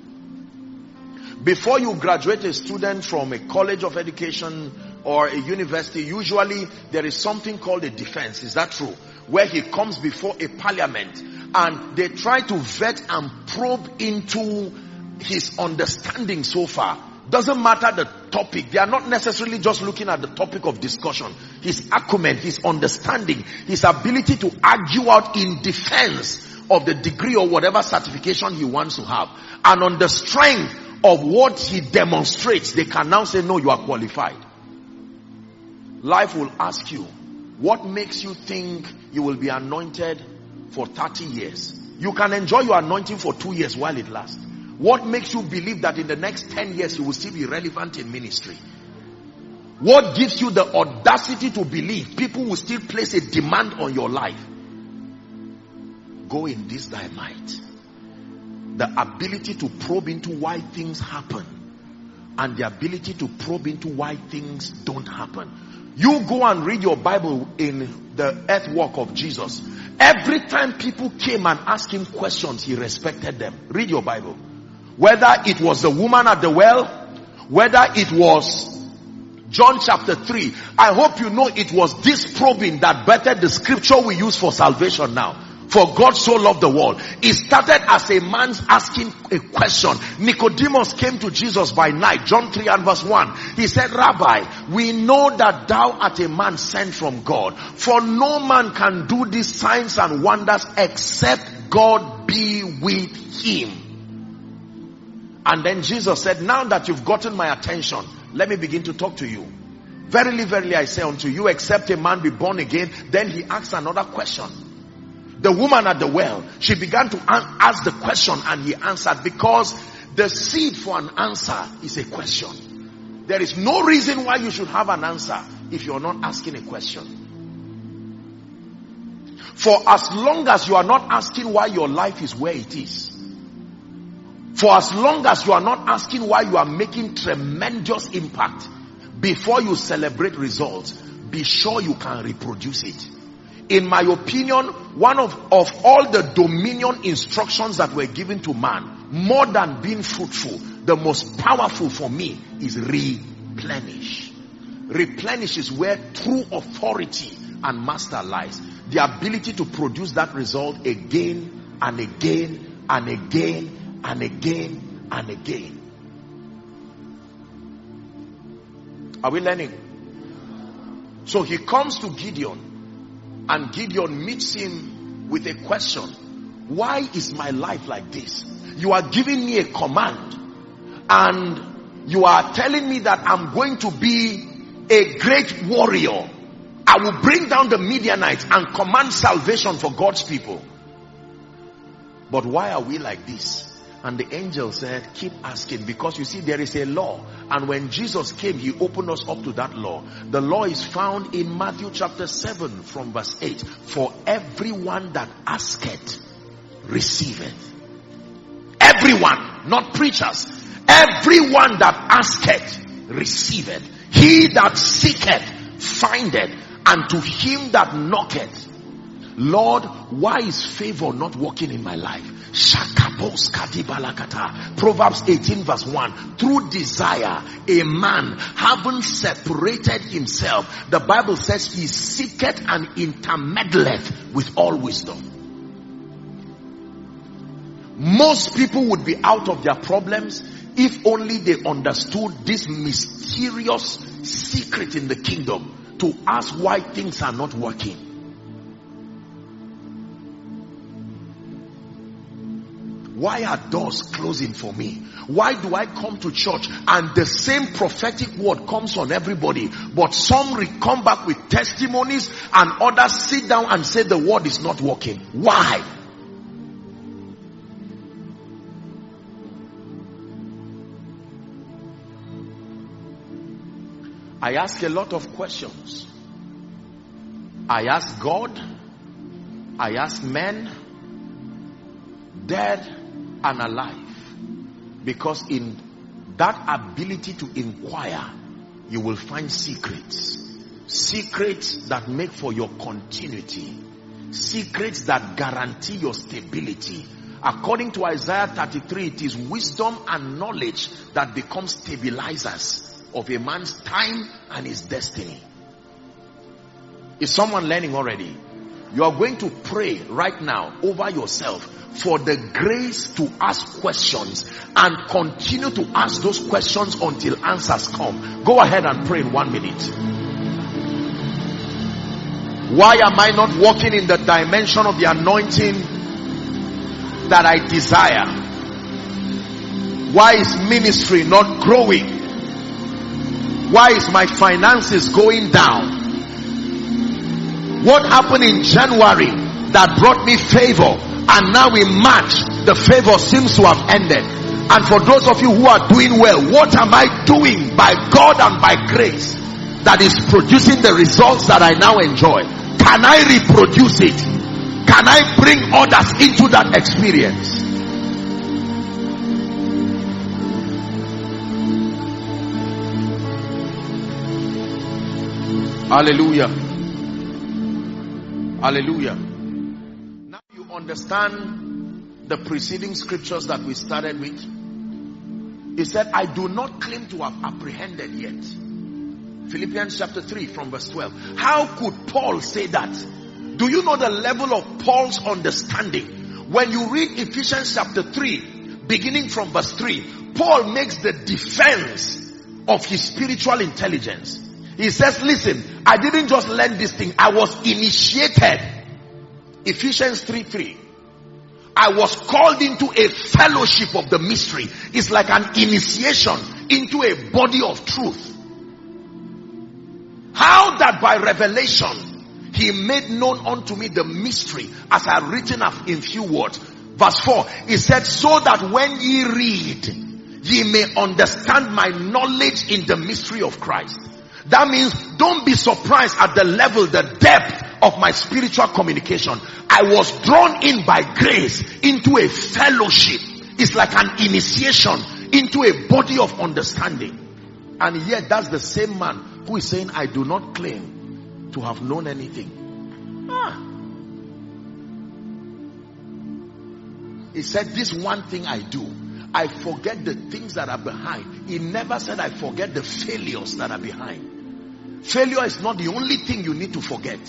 Before you graduate a student from a college of education or a university, usually there is something called a defense. Is that true? Where he comes before a parliament and they try to vet and probe into his understanding so far. Doesn't matter the topic. They are not necessarily just looking at the topic of discussion. His acumen, his understanding, his ability to argue out in defense of the degree or whatever certification he wants to have. And on the strength of what he demonstrates, they can now say, no, you are qualified. Life will ask you, what makes you think you will be anointed for thirty years? You can enjoy your anointing for two years while it lasts. What makes you believe that in the next ten years you will still be relevant in ministry? What gives you the audacity to believe people will still place a demand on your life? Go in this thy might. The ability to probe into why things happen and the ability to probe into why things don't happen. You go and read your Bible in the earthwork of Jesus. Every time people came and asked him questions, he respected them. Read your Bible. Whether it was the woman at the well, whether it was John chapter three. I hope you know it was this probing that bettered the scripture we use for salvation now. For God so loved the world. It started as a man asking a question. Nicodemus came to Jesus by night. John three and verse one. He said, Rabbi, we know that thou art a man sent from God. For no man can do these signs and wonders except God be with him. And then Jesus said, now that you've gotten my attention, let me begin to talk to you. Verily, verily, I say unto you, except a man be born again. Then he asked another question. The woman at the well, she began to ask the question and he answered, because the seed for an answer is a question. There is no reason why you should have an answer if you're not asking a question. For as long as you are not asking why your life is where it is, for as long as you are not asking why you are making tremendous impact before you celebrate results, be sure you can reproduce it. In my opinion, one of, of all the dominion instructions that were given to man, more than being fruitful, the most powerful for me is replenish. Replenish is where true authority and master lies. The ability to produce that result again and again and again and again and again. Are we learning? So he comes to Gideon, and Gideon meets him with a question. Why is my life like this? You are giving me a command, and you are telling me that I'm going to be a great warrior. I will bring down the Midianites and command salvation for God's people. But why are we like this? And the angel said, keep asking, because you see there is a law, and when Jesus came, he opened us up to that law. The law is found in Matthew chapter seven from verse eight. For everyone that asketh, receiveth. Everyone, not preachers. Everyone that asketh, receiveth. He that seeketh, findeth. And to him that knocketh. Lord, why is favor not working in my life? Proverbs eighteen verse one. Through desire, a man having separated himself, the Bible says he seeketh and intermeddleth with all wisdom. Most people would be out of their problems if only they understood this mysterious secret in the kingdom, to ask why things are not working. Why are doors closing for me? Why do I come to church and the same prophetic word comes on everybody, but some come back with testimonies and others sit down and say the word is not working? Why? I ask a lot of questions. I ask God. I ask men, dead and alive. Because in that ability to inquire, you will find secrets. Secrets that make for your continuity. Secrets that guarantee your stability. According to Isaiah thirty-three, it is wisdom and knowledge that become stabilizers of a man's time and his destiny. Is someone learning already? You are going to pray right now over yourself for the grace to ask questions and continue to ask those questions until answers come. Go ahead and pray in one minute. Why am I not walking in the dimension of the anointing that I desire? Why is ministry not growing? Why is my finances going down? What happened in January that brought me favor, and now in March the favor seems to have ended? And for those of you who are doing well, what am I doing by God and by grace that is producing the results that I now enjoy? Can I reproduce it? Can I bring others into that experience? Hallelujah. Hallelujah. Now you understand the preceding scriptures that we started with. He said, I do not claim to have apprehended yet. Philippians chapter three from verse twelve. How could Paul say that? Do you know the level of Paul's understanding? When you read Ephesians chapter three, beginning from verse three, Paul makes the defense of his spiritual intelligence. He says, listen, I didn't just learn this thing. I was initiated. Ephesians three three. I was called into a fellowship of the mystery. It's like an initiation into a body of truth. How that by revelation he made known unto me the mystery, as I have written in few words. Verse four, he said, so that when ye read, ye may understand my knowledge in the mystery of Christ. That means don't be surprised at the level, the depth of my spiritual communication. I was drawn in by grace into a fellowship. It's like an initiation into a body of understanding. And yet that's the same man who is saying, I do not claim to have known anything. Ah. He said, this one thing I do, I forget the things that are behind. He never said I forget the failures that are behind. Failure is not the only thing you need to forget.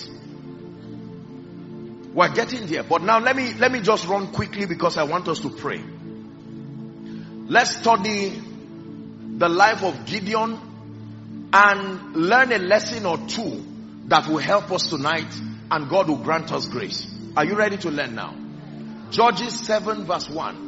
We're getting there. But now let me, let me just run quickly because I want us to pray. Let's study the life of Gideon and learn a lesson or two that will help us tonight, and God will grant us grace. Are you ready to learn now? Judges seven verse one.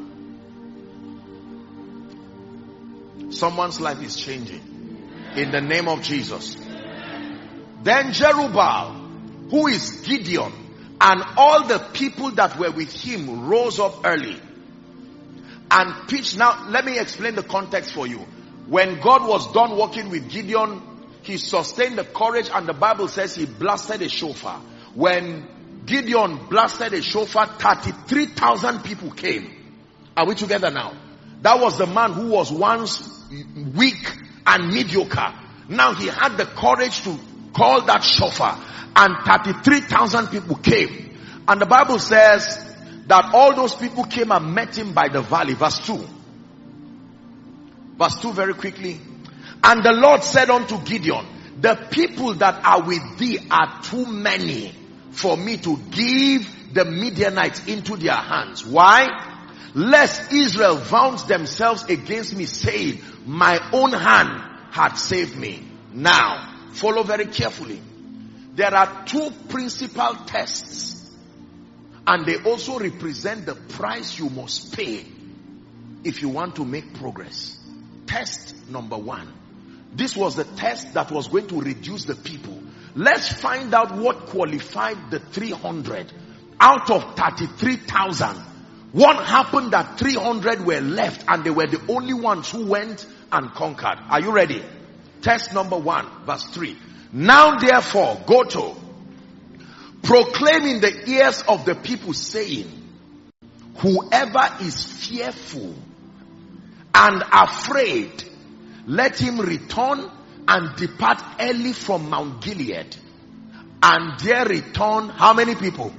Someone's life is changing in the name of Jesus. Then Jerubbaal, who is Gideon, and all the people that were with him rose up early and pitched. Now let me explain the context for you. When God was done working with Gideon, he sustained the courage, and the Bible says he blasted a shofar. When Gideon blasted a shofar, thirty-three thousand people came. Are we together now? That was the man who was once weak and mediocre. Now he had the courage to call that shofar, and thirty-three thousand people came. And the Bible says that all those people came and met him by the valley. Verse two. Verse two very quickly. And the Lord said unto Gideon, the people that are with thee are too many for me to give the Midianites into their hands. Why? Lest Israel vaunt themselves against me, saying, my own hand had saved me. Now, follow very carefully. There are two principal tests, and they also represent the price you must pay if you want to make progress. Test number one. This was the test that was going to reduce the people. Let's find out what qualified the three hundred. Out of thirty-three thousand, what happened that three hundred were left and they were the only ones who went and conquered? Are you ready? Test number one, verse three. Now therefore, go to, proclaim in the ears of the people, saying, whoever is fearful and afraid, let him return and depart early from Mount Gilead. And there return how many people?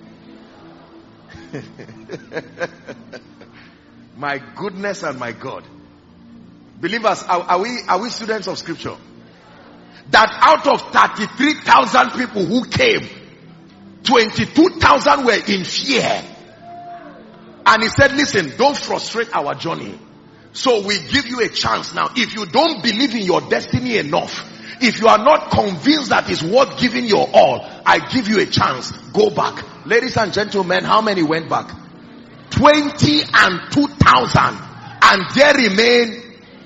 My goodness and my God. Believers, are, are we are we students of scripture? That out of thirty-three thousand people who came, twenty-two thousand were in fear. And he said, listen, don't frustrate our journey. So we give you a chance now. If you don't believe in your destiny enough, if you are not convinced that it's worth giving your all, I give you a chance. Go back. Ladies and gentlemen, how many went back? Twenty and two thousand. And there remain.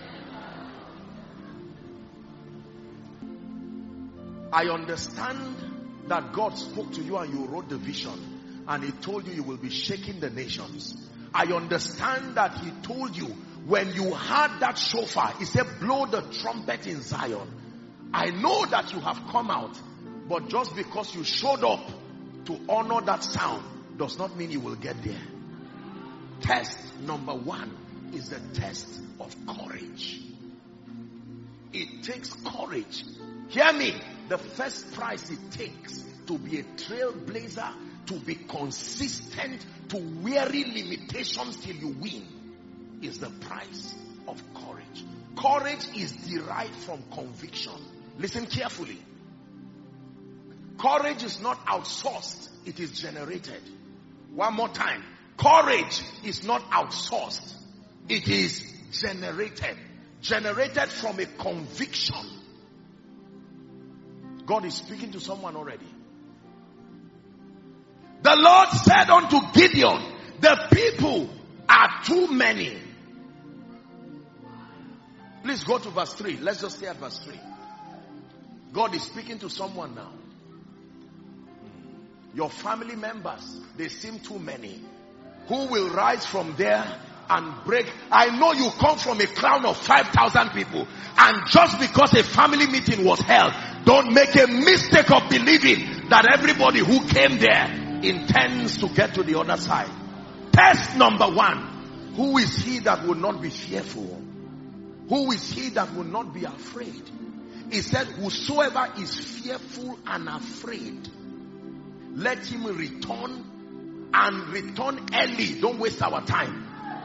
I understand that God spoke to you and you wrote the vision, and he told you you will be shaking the nations. I understand that he told you when you heard that shofar, he said, blow the trumpet in Zion. I know that you have come out, but just because you showed up to honor that sound does not mean you will get there. Test number one is the test of courage. It takes courage. Hear me. The first price it takes to be a trailblazer, to be consistent, to weary limitations till you win, is the price of courage. Courage is derived from conviction. Listen carefully. Courage is not outsourced, it is generated. One more time. Courage is not outsourced, it is generated. Generated from a conviction. God is speaking to someone already. The Lord said unto Gideon, the people are too many. Please go to verse three. Let's just stay at verse three. God is speaking to someone now. Your family members, they seem too many. Who will rise from there and break? I know you come from a crowd of five thousand people, and just because a family meeting was held, don't make a mistake of believing that everybody who came there intends to get to the other side. Test number one. Who is he that will not be fearful? Who is he that will not be afraid? He said, whosoever is fearful and afraid, let him return, and return early. Don't waste our time.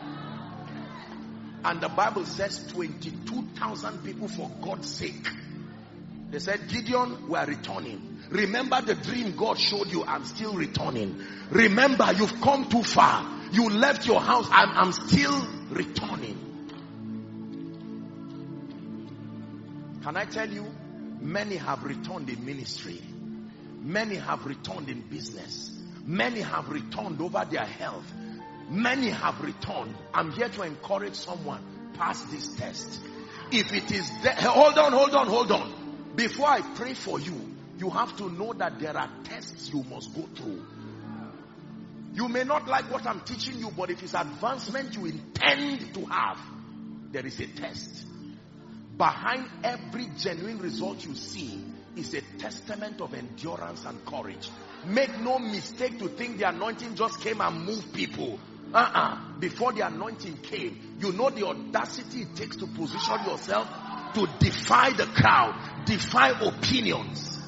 And the Bible says twenty-two thousand people, for God's sake. They said, Gideon, we are returning. Remember the dream God showed you, I'm still returning. Remember, you've come too far. You left your house, I'm, I'm still returning. Can I tell you, many have returned in ministry. Many have returned in business. Many have returned over their health. Many have returned. I'm here to encourage someone. Pass this test. If it is there, hold on, hold on, hold on. Before I pray for you, you have to know that there are tests you must go through. You may not like what I'm teaching you, but if it's advancement you intend to have, there is a test. Behind every genuine result you see is a testament of endurance and courage. Make no mistake to think the anointing just came and moved people. Uh-uh. Before the anointing came, you know the audacity it takes to position yourself to defy the crowd, defy opinions.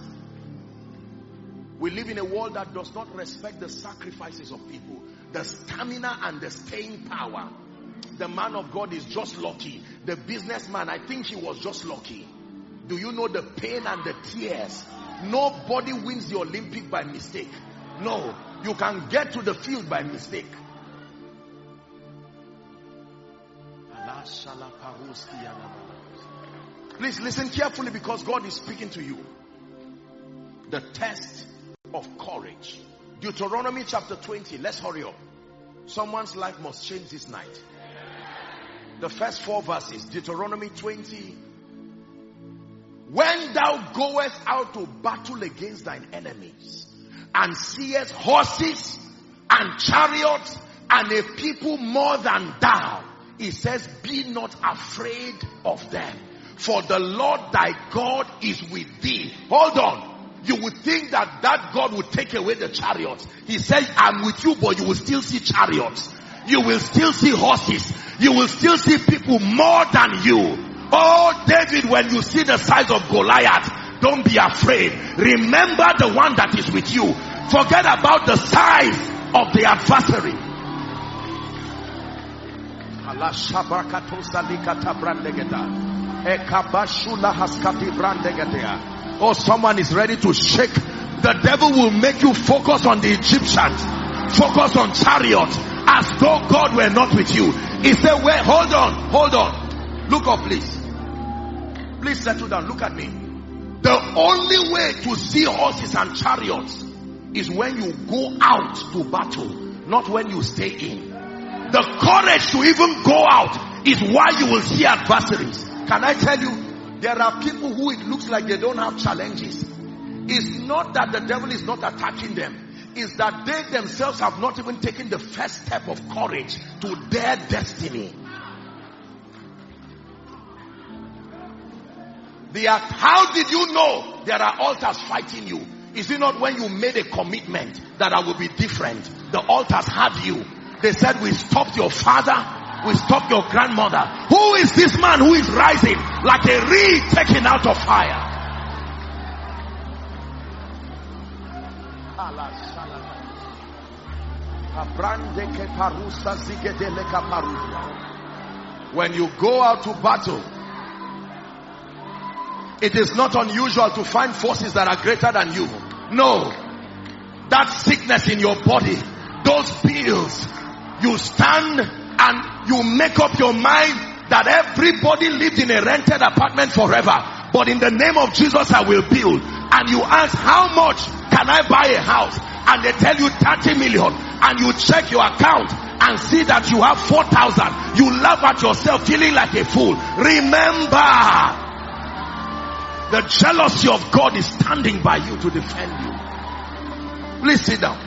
We live in a world that does not respect the sacrifices of people, the stamina and the staying power. The man of God is just lucky. The businessman, I think he was just lucky. Do you know the pain and the tears? Nobody wins the Olympic by mistake. No, you can get to the field by mistake. Please listen carefully, because God is speaking to you. The test of courage. Deuteronomy chapter twenty. Let's hurry up. Someone's life must change this night. The first four verses. Deuteronomy twenty. When thou goest out to battle against thine enemies, and seest horses and chariots and a people more than thou, it says, be not afraid of them, for the Lord thy God is with thee. Hold on. You would think that that God would take away the chariots. He says, I'm with you, but you will still see chariots. You will still see horses. You will still see people more than you. Oh, David, when you see the size of Goliath, don't be afraid. Remember the one that is with you. Forget about the size of the adversary. Oh, someone is ready to shake. The devil will make you focus on the Egyptians, focus on chariots, as though God were not with you. He said, wait, hold on, hold on. Look up, please. Please settle down. Look at me. The only way to see horses and chariots is when you go out to battle, not when you stay in. The courage to even go out is why you will see adversaries. Can I tell you, there are people who it looks like they don't have challenges. It's not that the devil is not attacking them. It's that they themselves have not even taken the first step of courage to their destiny. The, how did you know there are altars fighting you? Is it not when you made a commitment that I will be different? The altars had you. They said, we stopped your father, we stopped your grandmother. Who is this man who is rising like a reed taken out of fire? When you go out to battle, it is not unusual to find forces that are greater than you. No. That sickness in your body, those bills, you stand and you make up your mind that everybody lived in a rented apartment forever, but in the name of Jesus I will build. And you ask, how much can I buy a house? And they tell you thirty million, and you check your account and see that you have four thousand. You laugh at yourself, feeling like a fool. Remember, the jealousy of God is standing by you to defend you. Please sit down.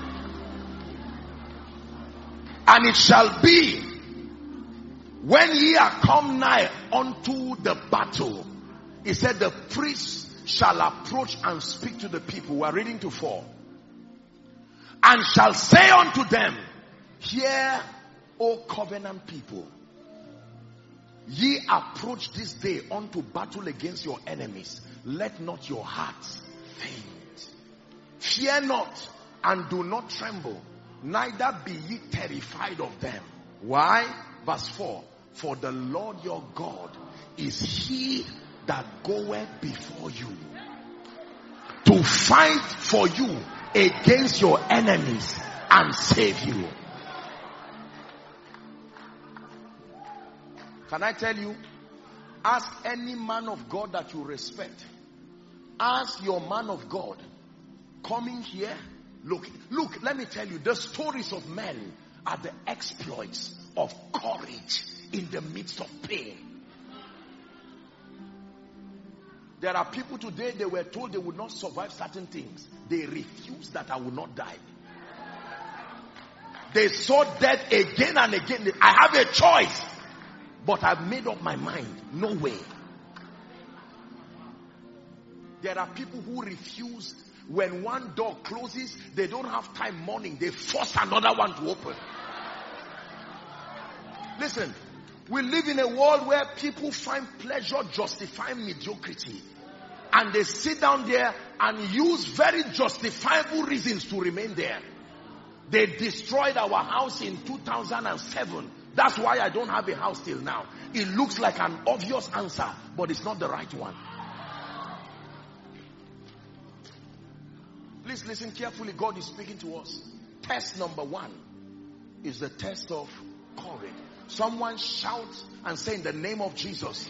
And it shall be, when ye are come nigh unto the battle, he said, the priest shall approach and speak to the people. We are reading to four. And shall say unto them, hear, O covenant people, Ye approach this day unto battle against your enemies. Let not your hearts faint. Fear not and do not tremble, neither be ye terrified of them. Why? Verse four. For the Lord your God is he that goeth before you to fight for you against your enemies and save you. Can I tell you? Ask any man of God that you respect. Ask your man of God coming here. Look, look, let me tell you, the stories of men are the exploits of courage in the midst of pain. There are people today, they were told they would not survive certain things. They refused that I will not die. They saw death again and again. I have a choice, but I've made up my mind. No way. There are people who refuse. When one door closes, they don't have time mourning. They force another one to open. Listen, we live in a world where people find pleasure justifying mediocrity. And they sit down there and use very justifiable reasons to remain there. They destroyed our house in two thousand seven. That's why I don't have a house till now. It looks like an obvious answer, but it's not the right one. Please listen carefully. God is speaking to us. Test number one is the test of courage. Someone shout and say, in the name of Jesus,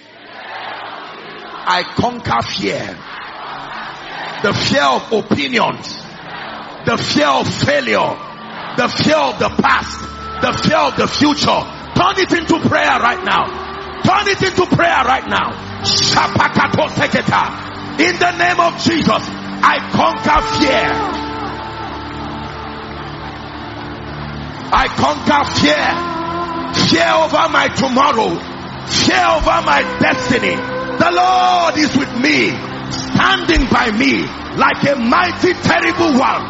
I conquer fear. The fear of opinions, the fear of failure, the fear of the past, the fear of the future. Turn it into prayer right now. Turn it into prayer right now. In the name of Jesus, I conquer fear. I conquer fear. Fear over my tomorrow. Fear over my destiny. The Lord is with me, standing by me like a mighty, terrible one.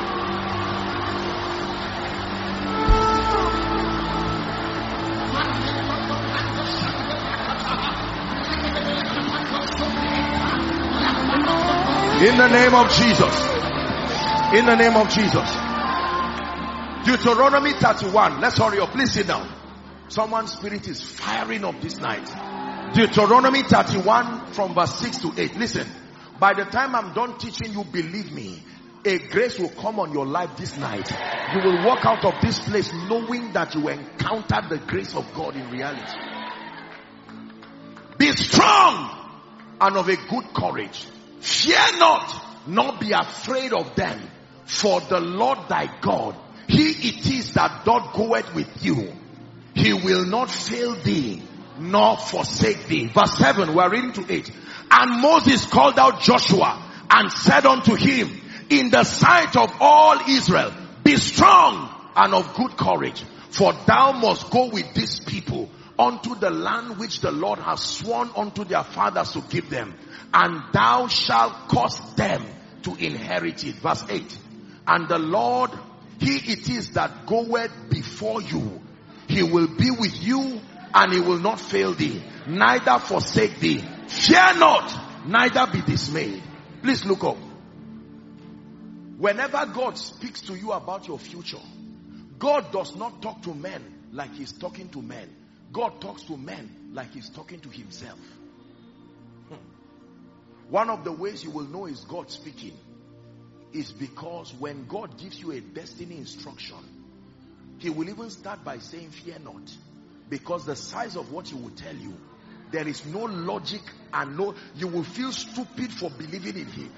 In the name of Jesus. In the name of Jesus. Deuteronomy thirty-one. Let's hurry up. Please sit down. Someone's spirit is firing up this night. Deuteronomy thirty-one from verse six to eight. Listen. By the time I'm done teaching you, believe me, a grace will come on your life this night. You will walk out of this place knowing that you encountered the grace of God in reality. Be strong and of a good courage. Fear not, nor be afraid of them. For the Lord thy God, he it is that doth goeth with you. He will not fail thee, nor forsake thee. Verse seven, we are reading to eight. And Moses called out Joshua and said unto him, in the sight of all Israel, be strong and of good courage, for thou must go with this people unto the land which the Lord has sworn unto their fathers to give them, and thou shalt cause them to inherit it. Verse eight. And the Lord, he it is that goeth before you. He will be with you, and he will not fail thee, neither forsake thee. Fear not, neither be dismayed. Please look up. Whenever God speaks to you about your future, God does not talk to men like he's talking to men. God talks to men like he's talking to himself. Hmm. One of the ways you will know is God speaking is because when God gives you a destiny instruction, he will even start by saying, fear not. Because the size of what he will tell you, there is no logic and no, you will feel stupid for believing in him.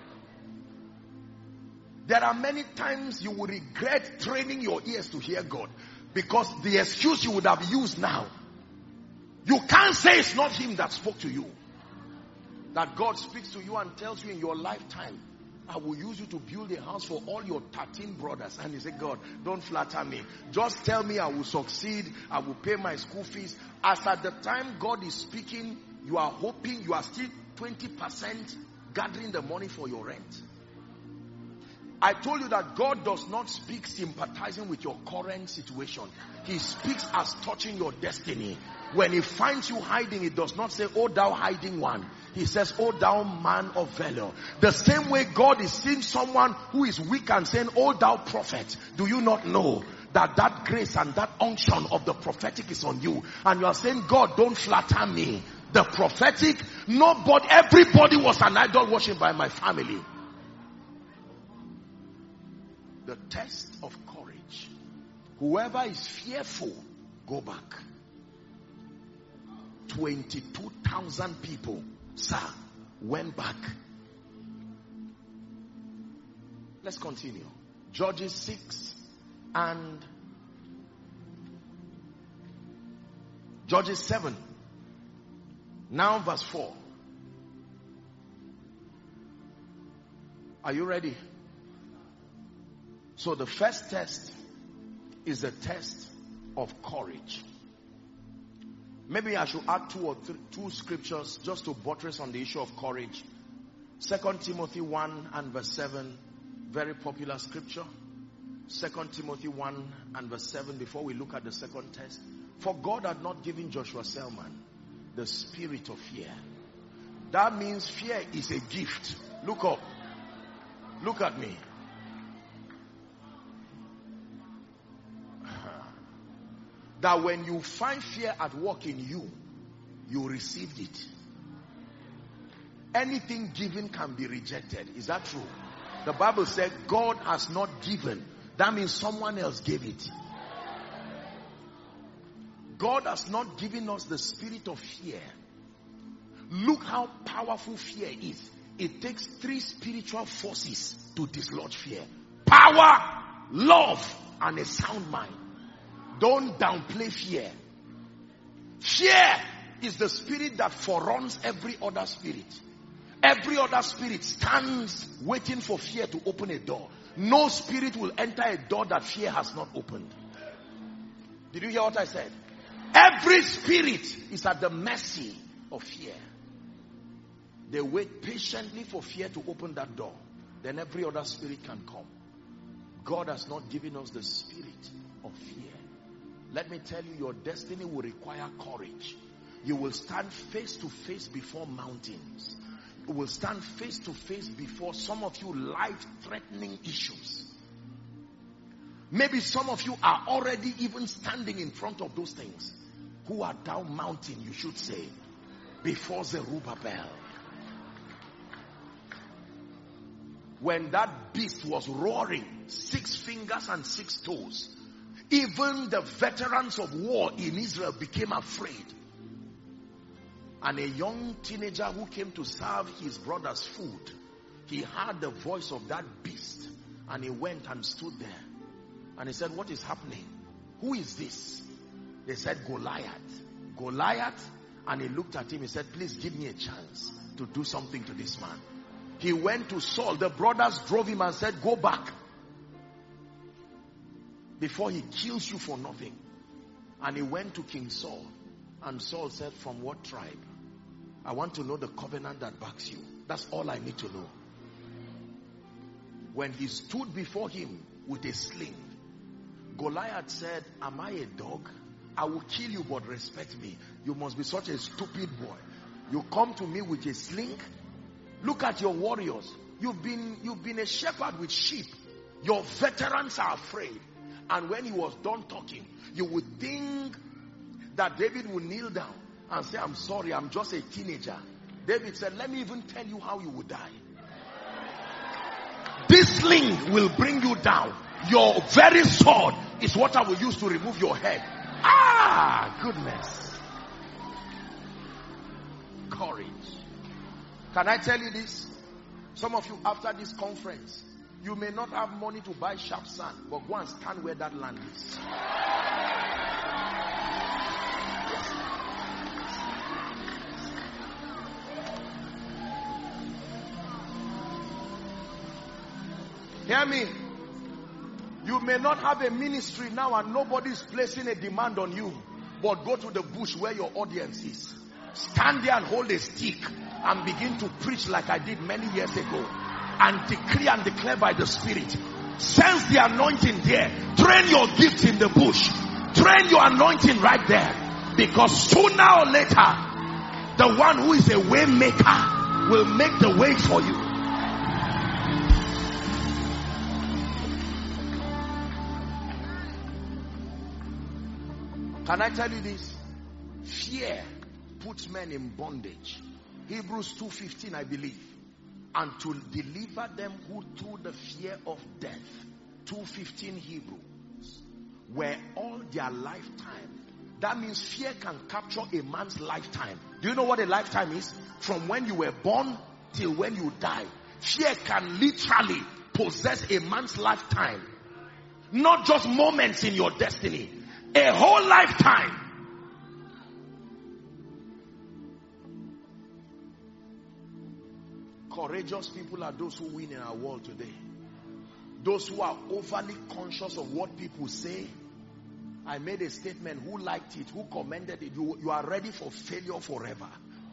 There are many times you will regret training your ears to hear God, because the excuse you would have used now, you can't say it's not him that spoke to you. That God speaks to you and tells you in your lifetime, I will use you to build a house for all your thirteen brothers. And you say, God, don't flatter me. Just tell me I will succeed. I will pay my school fees. As at the time God is speaking, you are hoping, you are still twenty percent gathering the money for your rent. I told you that God does not speak sympathizing with your current situation. He speaks as touching your destiny. When he finds you hiding, it does not say, oh thou hiding one. He says, oh thou man of valor. The same way God is seeing someone who is weak and saying, oh thou prophet. Do you not know that that grace and that unction of the prophetic is on you? And you are saying, God, don't flatter me. The prophetic, nobody, everybody was an idol worshipped by my family. The test of courage. Whoever is fearful, go back. twenty-two thousand people, sir, went back. Let's continue. Judges six and Judges seven. Now verse four. Are you ready? So the first test is a test of courage. Maybe I should add two or th- two scriptures just to buttress on the issue of courage. Second Timothy one and verse seven, very popular scripture. Second Timothy one and verse seven, before we look at the second test. For God had not given Joshua Selman the spirit of fear. That means fear is a gift. Look up. Look at me. That when you find fear at work in you, you received it. Anything given can be rejected. Is that true? The Bible said God has not given. That means someone else gave it. God has not given us the spirit of fear. Look how powerful fear is. It takes three spiritual forces to dislodge fear. Power, love, and a sound mind. Don't downplay fear. Fear is the spirit that foreruns every other spirit. Every other spirit stands waiting for fear to open a door. No spirit will enter a door that fear has not opened. Did you hear what I said? Every spirit is at the mercy of fear. They wait patiently for fear to open that door. Then every other spirit can come. God has not given us the spirit of fear. Let me tell you, your destiny will require courage. You will stand face to face before mountains. You will stand face to face before some of you life-threatening issues. Maybe some of you are already even standing in front of those things. Who art thou mountain, you should say, before Zerubbabel. When that beast was roaring, six fingers and six toes, even the veterans of war in Israel became afraid. And a young teenager who came to serve his brother's food, he heard the voice of that beast, and he went and stood there. And he said, what is happening? Who is this? They said, Goliath. Goliath? And he looked at him, he said, please give me a chance to do something to this man. He went to Saul. The brothers drove him and said, go back before he kills you for nothing. And he went to King Saul. And Saul said, from what tribe? I want to know the covenant that backs you. That's all I need to know. When he stood before him with a sling, Goliath said, am I a dog? I will kill you, but respect me. You must be such a stupid boy. You come to me with a sling? Look at your warriors. You've been, you've been a shepherd with sheep. Your veterans are afraid. And when he was done talking, you would think that David would kneel down and say, I'm sorry, I'm just a teenager. David said, let me even tell you how you would die. This sling will bring you down. Your very sword is what I will use to remove your head. Ah, goodness. Courage. Can I tell you this? Some of you, after this conference, you may not have money to buy sharp sand, but go and stand where that land is. Hear me. You may not have a ministry now and nobody's placing a demand on you, but go to the bush where your audience is. Stand there and hold a stick and begin to preach like I did many years ago. and decree and declare by the Spirit. Sense the anointing there. Train your gift in the bush. Train your anointing right there. Because sooner or later, the one who is a way maker will make the way for you. Can I tell you this? Fear puts men in bondage. Hebrews two fifteen, I believe. And to deliver them who through the fear of death, two fifteen Hebrews, were all their lifetime. That means fear can capture a man's lifetime. Do you know what a lifetime is? From when you were born till when you die. Fear can literally possess a man's lifetime. Not just moments in your destiny. A whole lifetime. Courageous people are those who win in our world today. Those who are overly conscious of what people say. I made a statement. Who liked it? Who commended it? You, you are ready for failure forever.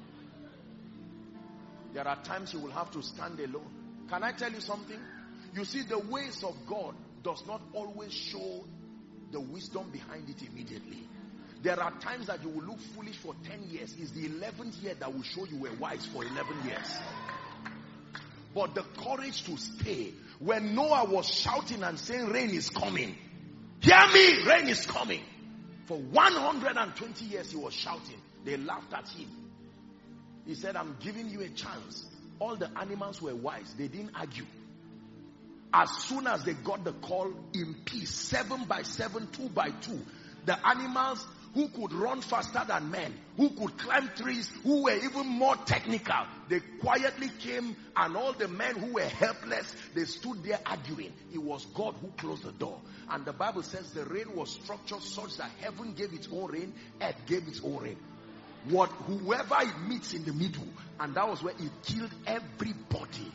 There are times you will have to stand alone. Can I tell you something? You see, the ways of God does not always show the wisdom behind it immediately. There are times that you will look foolish for ten years. It's the eleventh year that will show you were wise for eleven years. But the courage to stay. When Noah was shouting and saying rain is coming. Hear me, rain is coming. For one hundred twenty years he was shouting. They laughed at him. He said, I'm giving you a chance. All the animals were wise. They didn't argue. As soon as they got the call in peace, seven by seven, two by two, the animals who could run faster than men, who could climb trees, who were even more technical, they quietly came, and all the men who were helpless, they stood there arguing. It was God who closed the door. And the Bible says the rain was structured such that heaven gave its own rain, earth gave its own rain. What, whoever it meets in the middle, and that was where it killed everybody.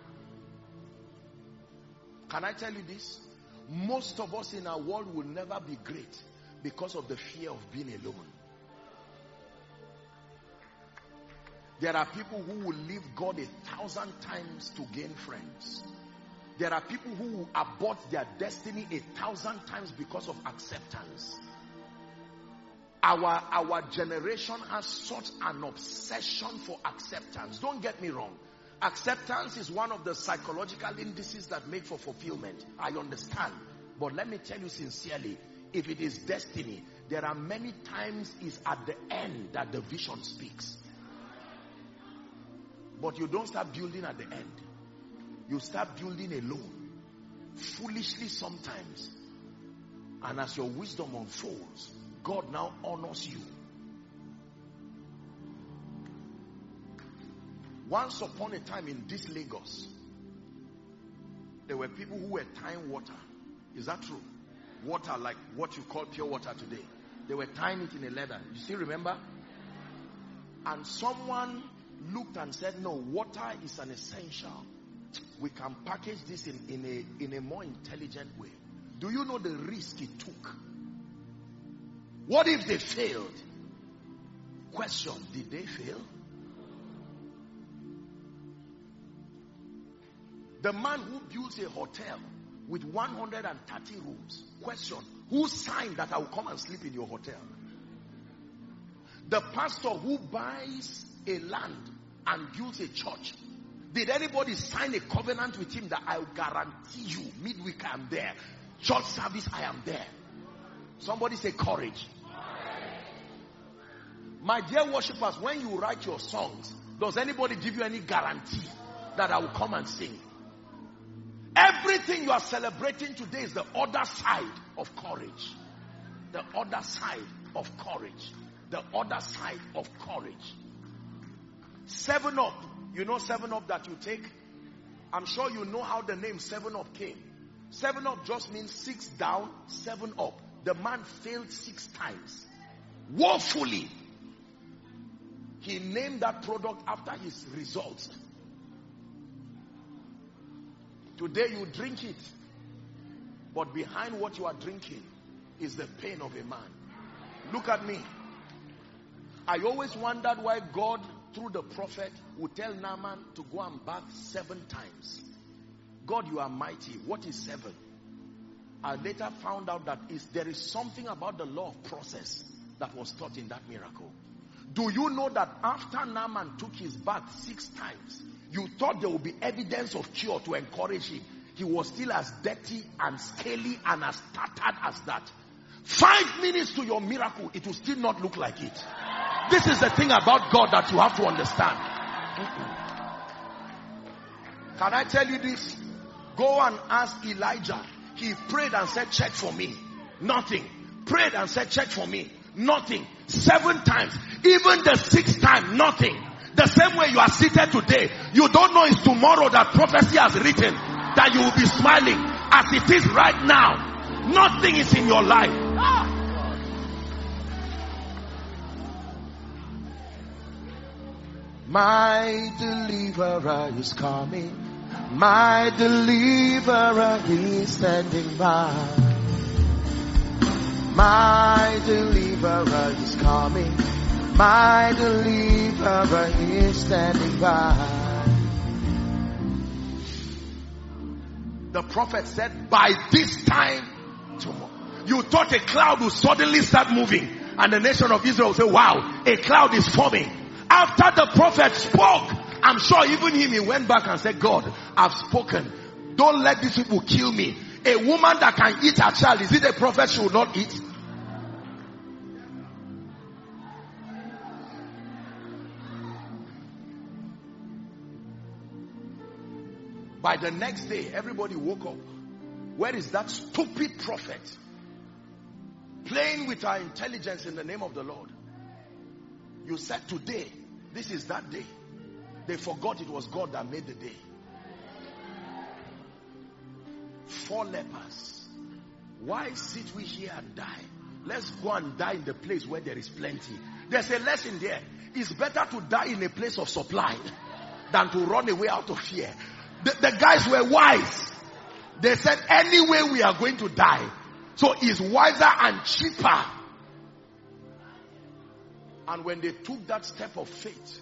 Can I tell you this? Most of us in our world will never be great because of the fear of being alone. There are people who will leave God a thousand times to gain friends. There are people who will abort their destiny a thousand times because of acceptance. Our, our generation has such an obsession for acceptance. Don't get me wrong. Acceptance is one of the psychological indices that make for fulfillment. I understand. But let me tell you sincerely, if it is destiny, there are many times it's at the end that the vision speaks. But you don't start building at the end. You start building alone. Foolishly sometimes. And as your wisdom unfolds, God now honors you. Once upon a time in this Lagos, there were people who were tying water. Is that true? Water like what you call pure water today. They were tying it in a leather. You still remember? And someone looked and said, no, water is an essential. We can package this in, in, a, in a more intelligent way. Do you know the risk it took? What if they failed? Question, did they fail? The man who builds a hotel with one hundred thirty rooms. Question, who signed that I will come and sleep in your hotel? The pastor who buys a land and builds a church. Did anybody sign a covenant with him that I will guarantee you midweek I am there? Church service I am there. Somebody say courage. My dear worshippers, when you write your songs, does anybody give you any guarantee that I will come and sing? Everything you are celebrating today is the other side of courage. The other side of courage. The other side of courage. Seven Up. You know Seven Up that you take? I'm sure you know how the name Seven Up came. Seven Up just means six down, seven up. The man failed six times. Woefully. He named that product after his results. Today you drink it, but behind what you are drinking is the pain of a man. Look at me. I always wondered why God, through the prophet, would tell Naaman to go and bath seven times. God, you are mighty. What is seven? I later found out that is there is something about the law of process that was taught in that miracle. Do you know that after Naaman took his bath six times, you thought there would be evidence of cure to encourage him? He was still as dirty and scaly and as tattered as that. Five minutes to your miracle, it will still not look like it. This is the thing about God that you have to understand. Can I tell you this? Go and ask Elijah. He prayed and said, check for me. Nothing. Prayed and said, check for me. Nothing. Seven times. Even the sixth time, nothing. The same way you are seated today, you don't know it's tomorrow that prophecy has written that you will be smiling as it is right now. Nothing is in your life. Ah. My deliverer is coming. My deliverer is standing by. My deliverer is coming. My deliverer is standing by. The prophet said, by this time tomorrow. You thought a cloud would suddenly start moving, and the nation of Israel say, wow, a cloud is forming. After the prophet spoke, I'm sure even him, he went back and said, God, I've spoken. Don't let these people kill me. A woman that can eat her child, is it a prophet she will not eat? By the next day, everybody woke up. Where is that stupid prophet? Playing with our intelligence in the name of the Lord. You said today, this is that day. They forgot it was God that made the day. Four lepers. Why sit we here and die? Let's go and die in the place where there is plenty. There's a lesson there. It's better to die in a place of supply than to run away out of fear. The, the guys were wise. They said, anyway we are going to die. So it's wiser and cheaper. And when they took that step of faith,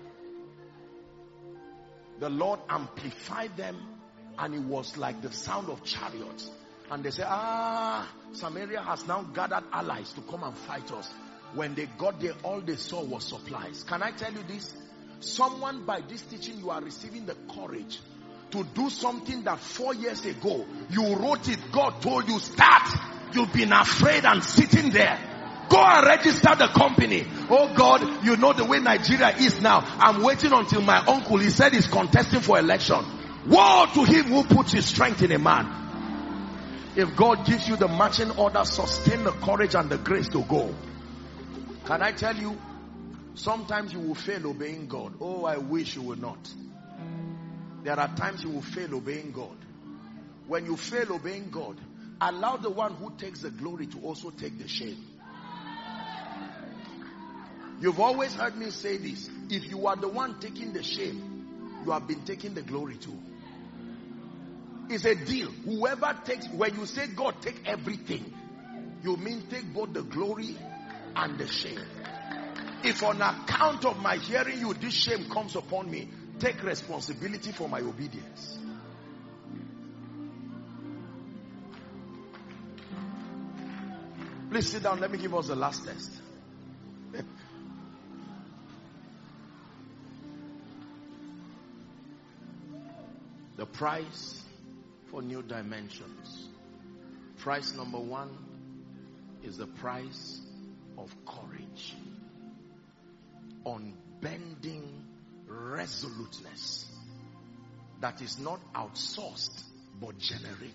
the Lord amplified them, and it was like the sound of chariots. And they said, ah, Samaria has now gathered allies to come and fight us. When they got there, all they saw was supplies. Can I tell you this? Someone, by this teaching, you are receiving the courage to do something that four years ago, you wrote it, God told you, start. You've been afraid and sitting there. Go and register the company. Oh God, you know the way Nigeria is now. I'm waiting until my uncle, he said he's contesting for election. Woe to him who puts his strength in a man. If God gives you the marching order, sustain the courage and the grace to go. Can I tell you, sometimes you will fail obeying God. Oh, I wish you would not. There are times you will fail obeying God. When you fail obeying God, allow the one who takes the glory to also take the shame. You've always heard me say this. If you are the one taking the shame, you have been taking the glory too. It's a deal. Whoever takes, when you say God take everything, you mean take both the glory and the shame. If on account of my hearing you, this shame comes upon me, take responsibility for my obedience. Please sit down. Let me give us the last test. The price for new dimensions. Price number one is the price of courage. Unbending resoluteness that is not outsourced but generated.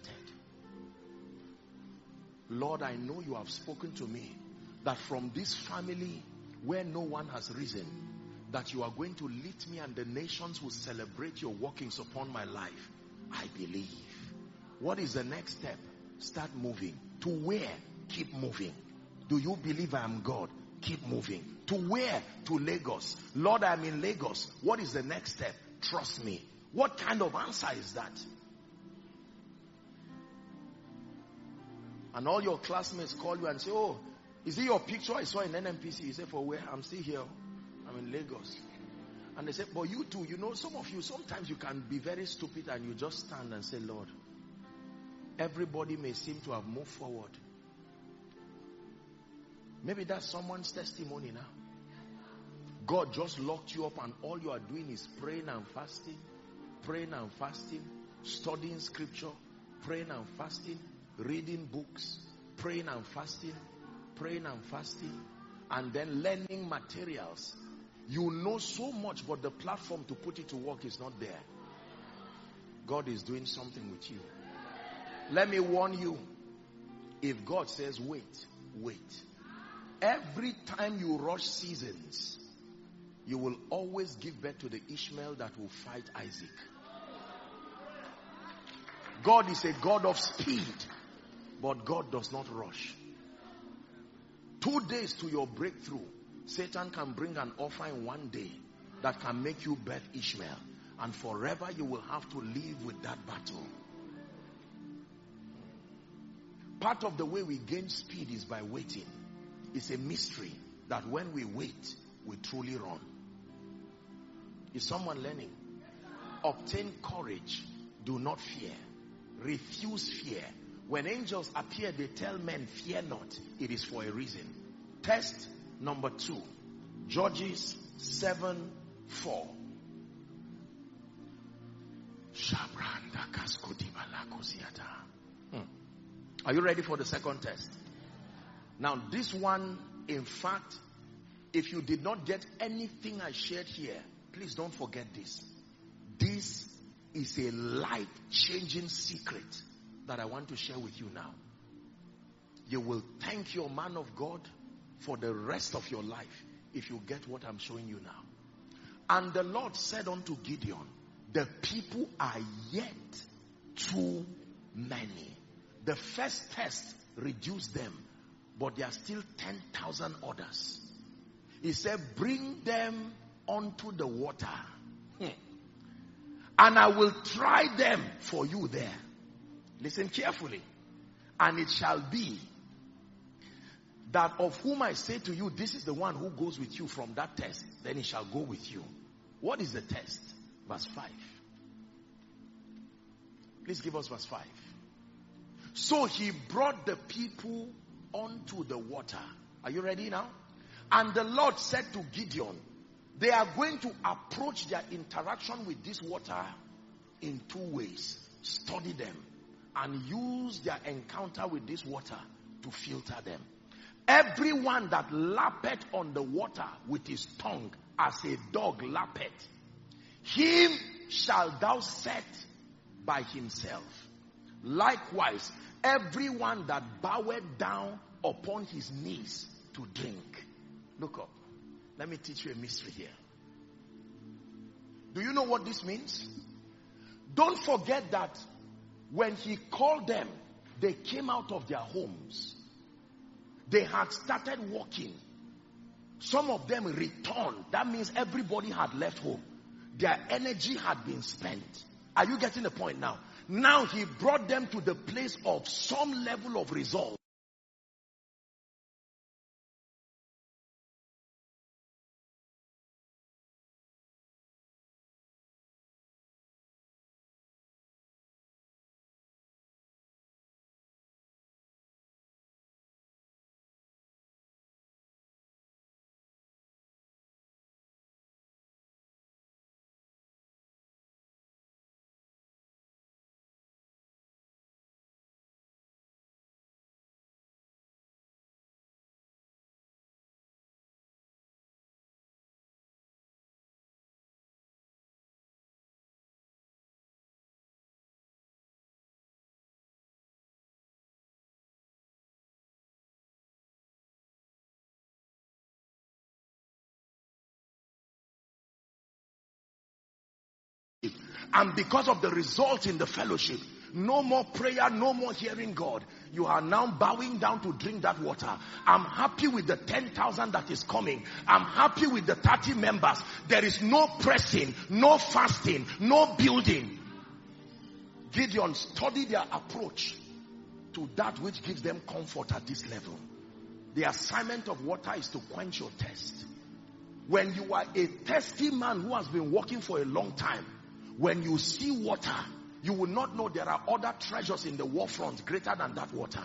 Lord, I know you have spoken to me that from this family where no one has risen, that you are going to lift me and the nations will celebrate your workings upon my life. I believe. What is the next step? Start moving. To where? Keep moving. Do you believe I am God? Keep moving. To where? To Lagos. Lord, I am in Lagos. What is the next step? Trust me. What kind of answer is that? And all your classmates call you and say, oh, is it your picture I saw in N M P C? You say, for where? I'm still here. I'm in Lagos. And they said, but you too, you know, some of you, sometimes you can be very stupid and you just stand and say, Lord, everybody may seem to have moved forward. Maybe that's someone's testimony now. God just locked you up and all you are doing is praying and fasting, praying and fasting, studying scripture, praying and fasting, reading books, praying and fasting, praying and fasting, and then learning materials. You know so much, but the platform to put it to work is not there. God is doing something with you. Let me warn you, if God says wait, wait. Every time you rush seasons, you will always give birth to the Ishmael that will fight Isaac. God is a God of speed, but God does not rush. Two days to your breakthrough, Satan can bring an offer in one day that can make you birth Ishmael. And forever you will have to live with that battle. Part of the way we gain speed is by waiting. It's a mystery that when we wait, we truly run. Is someone learning? Obtain courage. Do not fear. Refuse fear. When angels appear, they tell men, fear not. It is for a reason. Test number two. Judges seven four. Hmm. Are you ready for the second test? Now this one, in fact, if you did not get anything I shared here, please don't forget this. This is a life-changing secret that I want to share with you now. You will thank your man of God for the rest of your life if you get what I'm showing you now. And the Lord said unto Gideon, the people are yet too many. The first test reduced them, but there are still ten thousand others. He said, bring them onto the water, hmm. and I will try them for you there. Listen carefully. And it shall be that of whom I say to you, this is the one who goes with you from that test, then he shall go with you. What is the test? Verse five. Please give us verse five. So he brought the people onto the water. Are you ready now? And the Lord said to Gideon, they are going to approach their interaction with this water in two ways. Study them and use their encounter with this water to filter them. Everyone that lappeth on the water with his tongue as a dog lappeth, him shall thou set by himself. Likewise, everyone that boweth down upon his knees to drink. Look up. Let me teach you a mystery here. Do you know what this means? Don't forget that when he called them, they came out of their homes. They had started walking. Some of them returned. That means everybody had left home. Their energy had been spent. Are you getting the point now? Now he brought them to the place of some level of resolve. And because of the result in the fellowship, no more prayer, no more hearing God. You are now bowing down to drink that water. I'm happy with the ten thousand that is coming. I'm happy with the thirty members. There is no pressing, no fasting, no building. Gideon studied their approach to that which gives them comfort at this level. The assignment of water is to quench your thirst. When you are a thirsty man who has been walking for a long time, when you see water, you will not know there are other treasures in the war front greater than that water.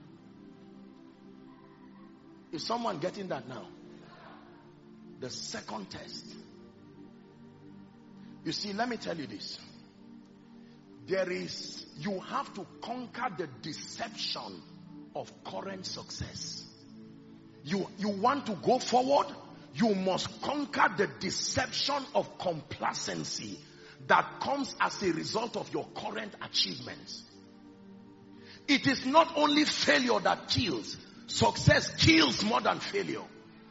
Is someone getting that now? The second test. You see, let me tell you this. There is, you have to conquer the deception of current success. You, you want to go forward, you must conquer the deception of complacency that comes as a result of your current achievements. It is not only failure that kills. Success kills more than failure.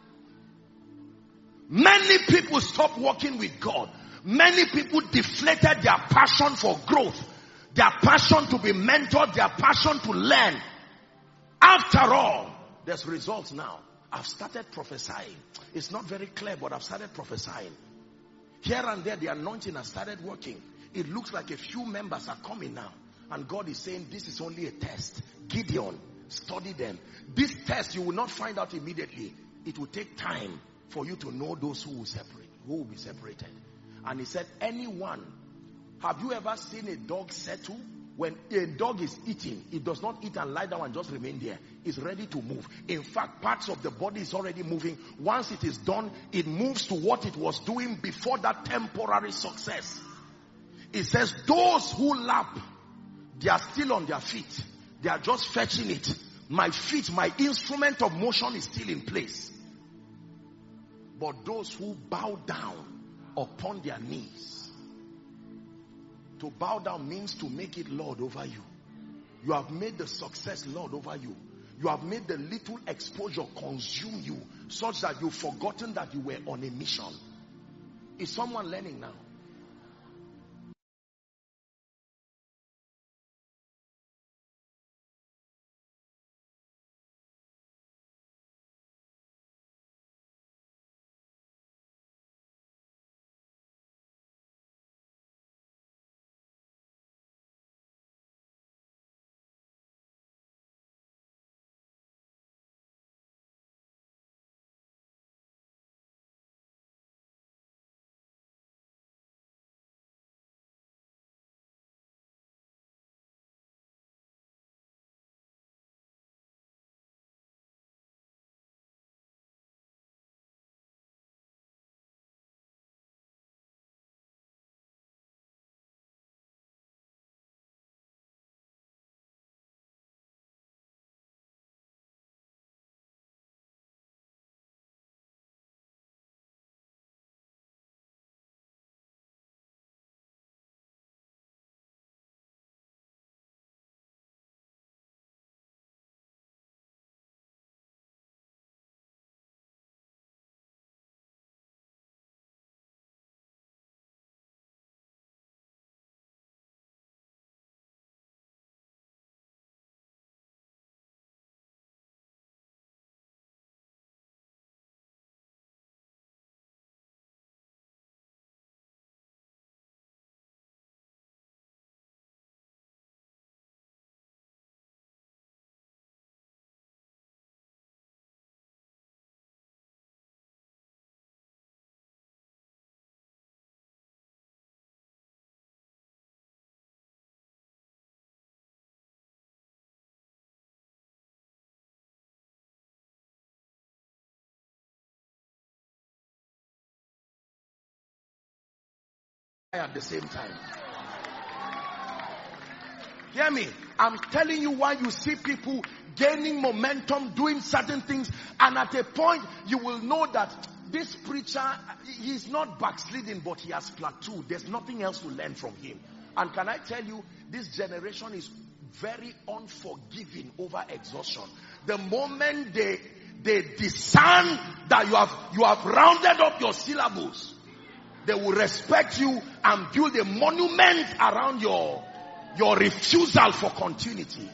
Many people stopped working with God. Many people deflated their passion for growth, their passion to be mentored, their passion to learn. After all, there's results now. I've started prophesying. It's not very clear, but I've started prophesying. Here and there, the anointing has started working. It looks like a few members are coming now. And God is saying, this is only a test. Gideon, study them. This test, you will not find out immediately. It will take time for you to know those who will separate, who will be separated. And he said, anyone, have you ever seen a dog settle? When a dog is eating, it does not eat and lie down and just remain there. It's ready to move. In fact, parts of the body is already moving. Once it is done, it moves to what it was doing before that temporary success. It says, those who lap, they are still on their feet. They are just fetching it. My feet, my instrument of motion is still in place. But those who bow down upon their knees. To bow down means to make it Lord over you. You have made the success Lord over you. You have made the little exposure consume you such that you've forgotten that you were on a mission. Is someone learning now? At the same time. Hear me. I'm telling you why you see people gaining momentum, doing certain things, and at a point you will know that this preacher, he's not backsliding, but he has plateaued. There's nothing else to learn from him. And can I tell you, this generation is very unforgiving over exhaustion. The moment they they discern that you have you have rounded up your syllables, they will respect you and build a monument around your, your refusal for continuity.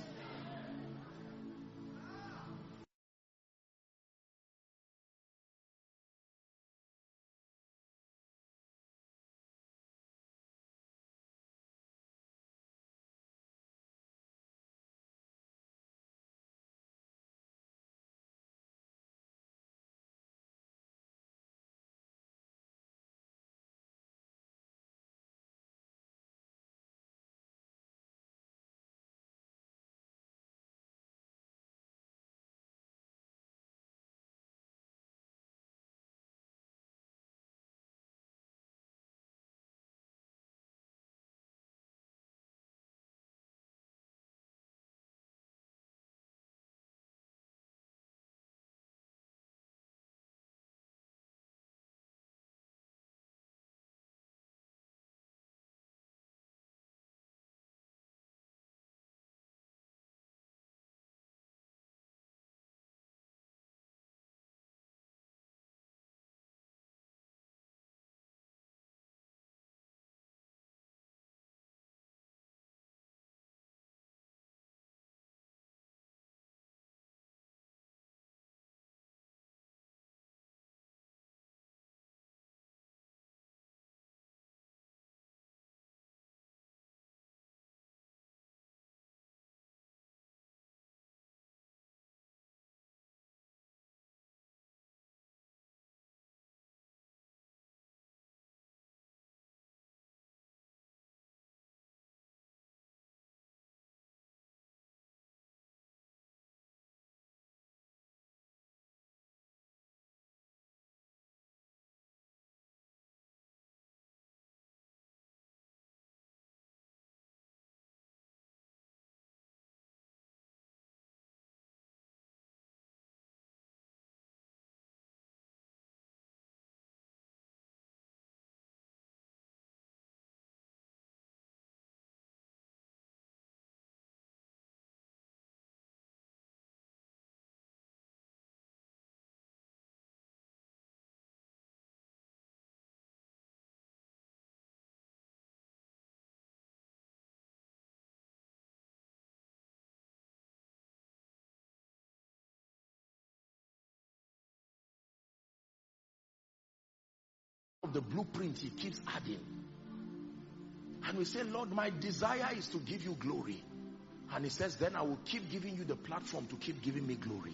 the blueprint, he keeps adding. And we say, Lord, my desire is to give you glory. And he says, then I will keep giving you the platform to keep giving me glory.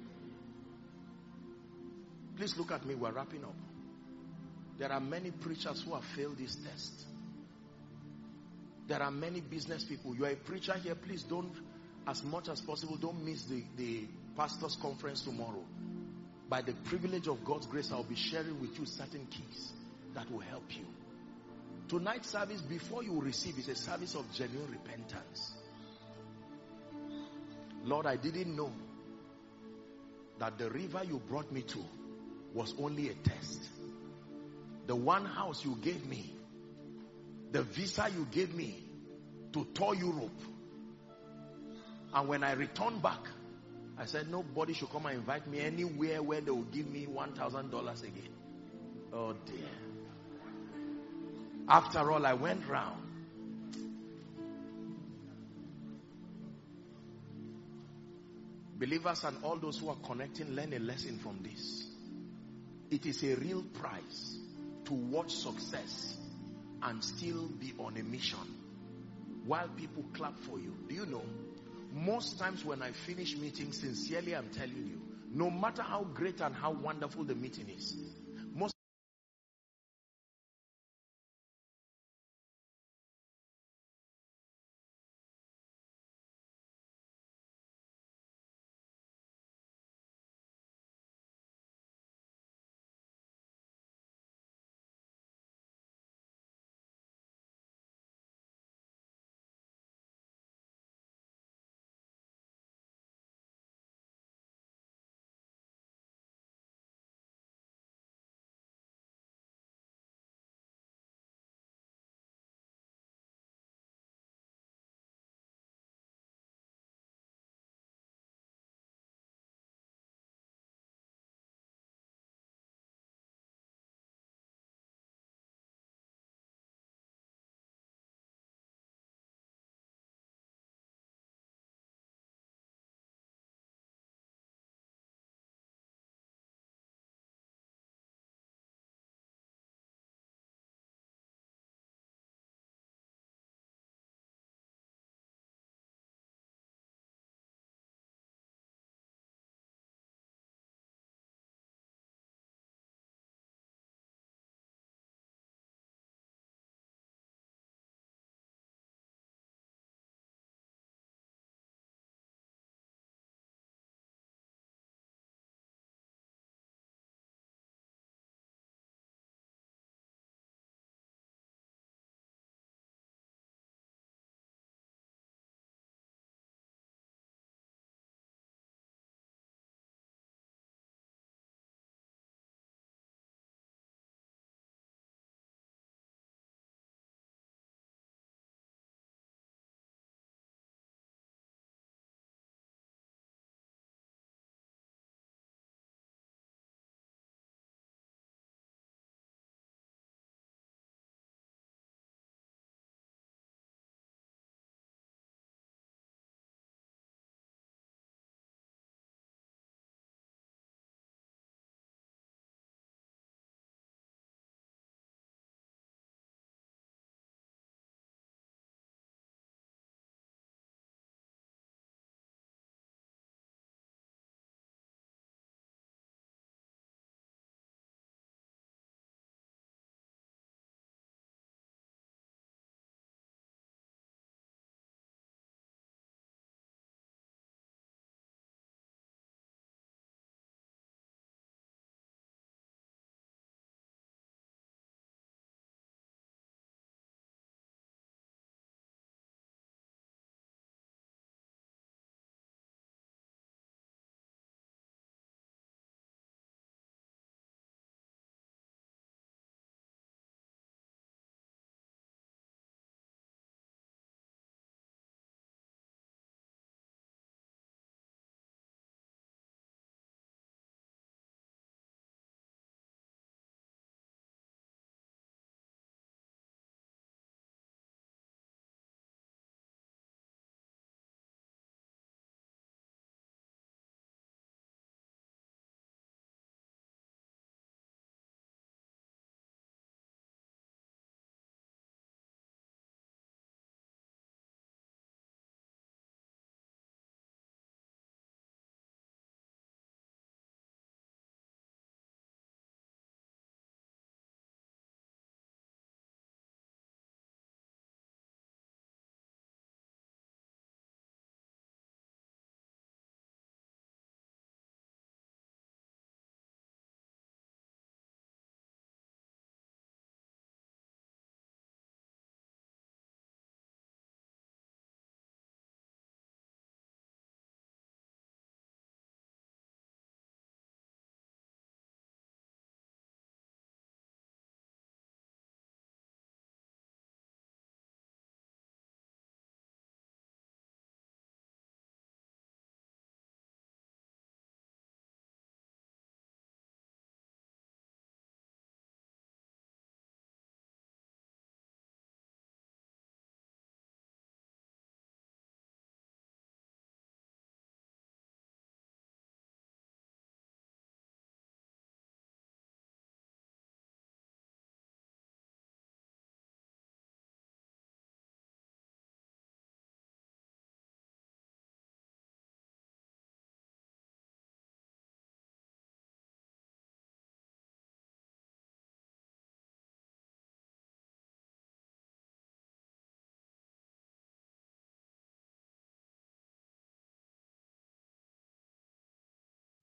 Please look at me, we're wrapping up. There are many preachers who have failed this test. There are many business people. You are a preacher here, please don't, as much as possible, don't miss the, the pastor's conference tomorrow. By the privilege of God's grace, I'll be sharing with you certain keys that will help you. Tonight's service, before you receive, is a service of genuine repentance. Lord, I didn't know that the river you brought me to was only a test. The one house you gave me, the visa you gave me to tour Europe. And when I returned back, I said, nobody should come and invite me anywhere where they will give me one thousand dollars again. Oh dear. After all, I went round. Believers and all those who are connecting, learn a lesson from this. It is a real prize to watch success and still be on a mission while people clap for you. Do you know, most times when I finish meetings, sincerely I'm telling you, no matter how great and how wonderful the meeting is, most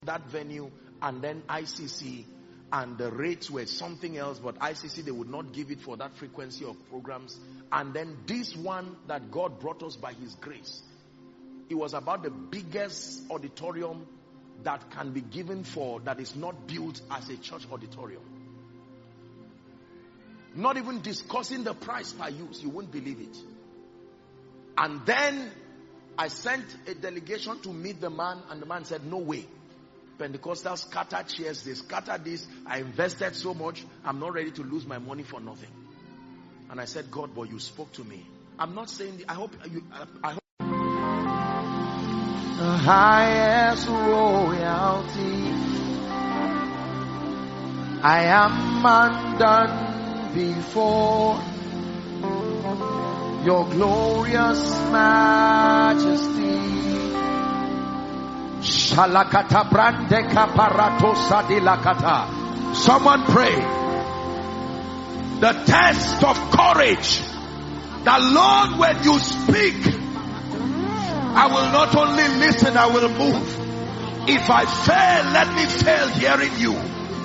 that venue and then I C C, and the rates were something else, but I C C, they would not give it for that frequency of programs. And then this one that God brought us by his grace, it was about the biggest auditorium that can be given for, that is not built as a church auditorium. Not even discussing the price per use, you won't believe it. And then I sent a delegation to meet the man, and the man said, no way. Pentecostals scatter chairs, they scatter this. I invested so much, I'm not ready to lose my money for nothing. And I said, God, but you spoke to me. I'm not saying, I hope you, I, I hope. The highest royalty, I am undone before your glorious majesty. Shalakata brande kaparatosa dilakata. Someone pray. The test of courage. The Lord, when you speak, I will not only listen, I will move. If I fail, let me fail hearing you.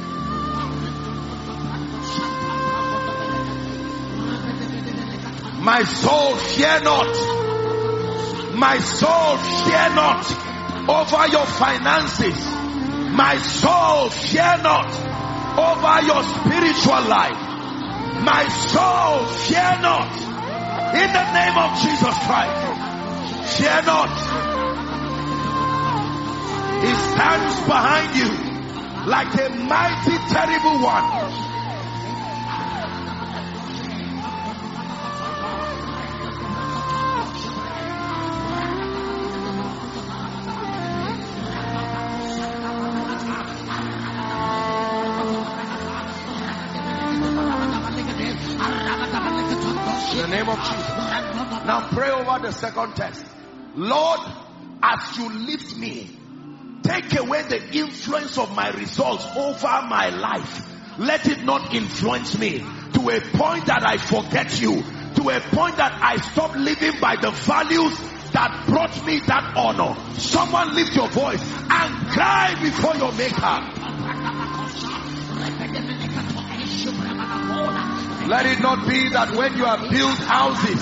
My soul, fear not. My soul, fear not over your finances. My soul, fear not over your spiritual life. My soul, fear not. In the name of Jesus Christ, fear not. He stands behind you like a mighty, terrible one. In the name of Jesus. Now pray over the second test. Lord, as you lift me, take away the influence of my results over my life. Let it not influence me to a point that I forget you, to a point that I stop living by the values that brought me that honor. Someone lift your voice and cry before your maker. Let it not be that when you have built houses,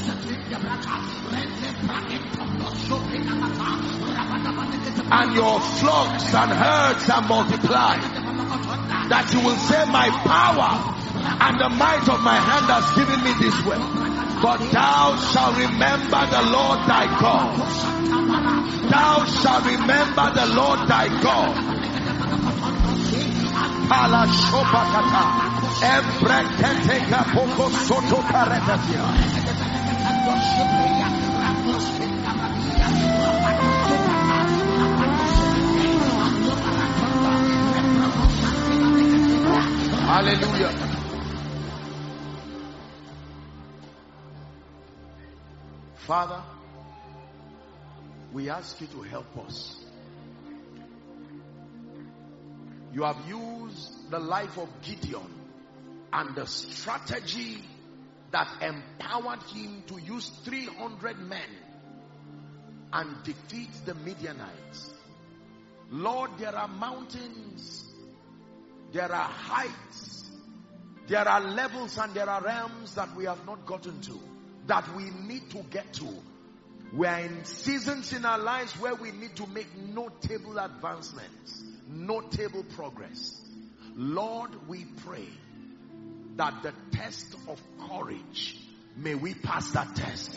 and your flocks and herds are multiplied, that you will say, my power and the might of my hand has given me this wealth. But thou shalt remember the Lord thy God. Thou shalt remember the Lord thy God. Hallelujah. Father, we ask you to help us. You have used the life of Gideon and the strategy that empowered him to use three hundred men and defeat the Midianites. Lord, there are mountains, there are heights, there are levels, and there are realms that we have not gotten to, that we need to get to. We are in seasons in our lives where we need to make notable advancements, notable progress. Lord, we pray that the test of courage, may we pass that test.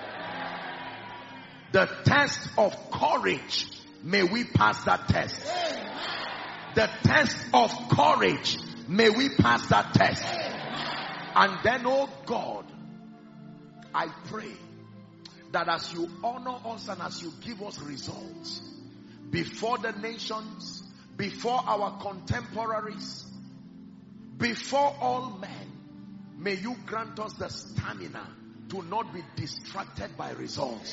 The test of courage, may we pass that test. The test of courage, may we pass that test. And then, oh God, I pray that as you honor us and as you give us results before the nations, before our contemporaries, before all men, may you grant us the stamina to not be distracted by results.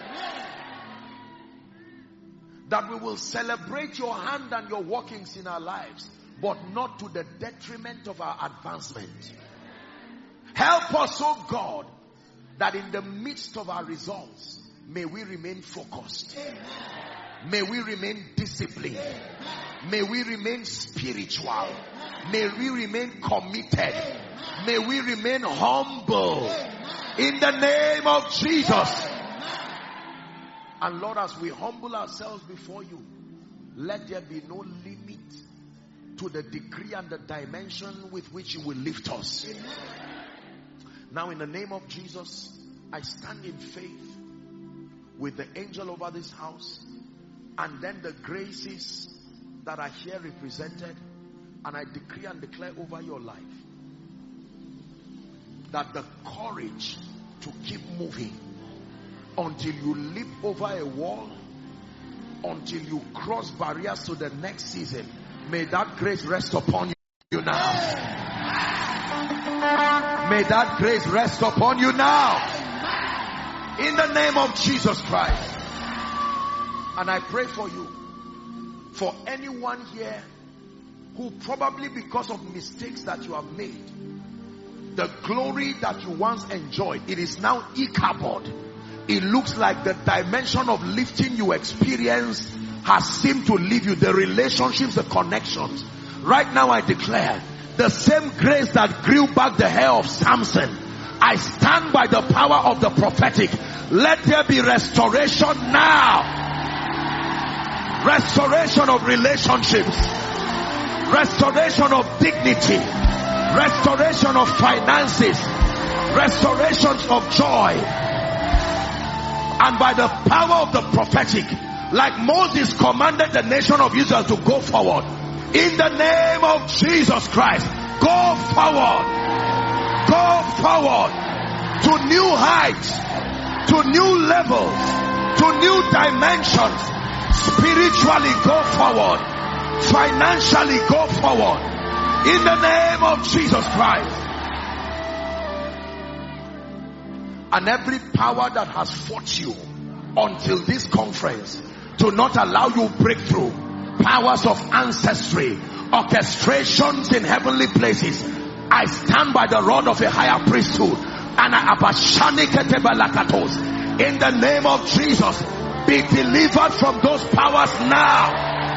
That we will celebrate your hand and your workings in our lives, but not to the detriment of our advancement. Help us, oh God, that in the midst of our results, may we remain focused. May we remain disciplined. May we remain spiritual. May we remain committed. May we remain humble. In the name of Jesus. And Lord, as we humble ourselves before you, let there be no limit to the degree and the dimension with which you will lift us. Now in the name of Jesus, I stand in faith with the angel over this house, and then the graces that are here represented, and I decree and declare over your life that the courage to keep moving until you leap over a wall, until you cross barriers to the next season, may that grace rest upon you now. May that grace rest upon you now. In the name of Jesus Christ. And I pray for you, for anyone here who probably because of mistakes that you have made, the glory that you once enjoyed, it is now Ichabod. It looks like the dimension of lifting you experienced has seemed to leave you. The relationships, the connections. Right now I declare, the same grace that grew back the hair of Samson, I stand by the power of the prophetic. Let there be restoration now. Restoration of relationships. Restoration of dignity. Restoration of finances. Restoration of joy. And by the power of the prophetic, like Moses commanded the nation of Israel to go forward, in the name of Jesus Christ, go forward. Go forward to new heights, to new levels, to new dimensions. Spiritually go forward. Financially go forward. In the name of Jesus Christ. And every power that has fought you until this conference to not allow you breakthrough, powers of ancestry, orchestrations in heavenly places, I stand by the rod of a higher priesthood, and I in the name of Jesus, be delivered from those powers now.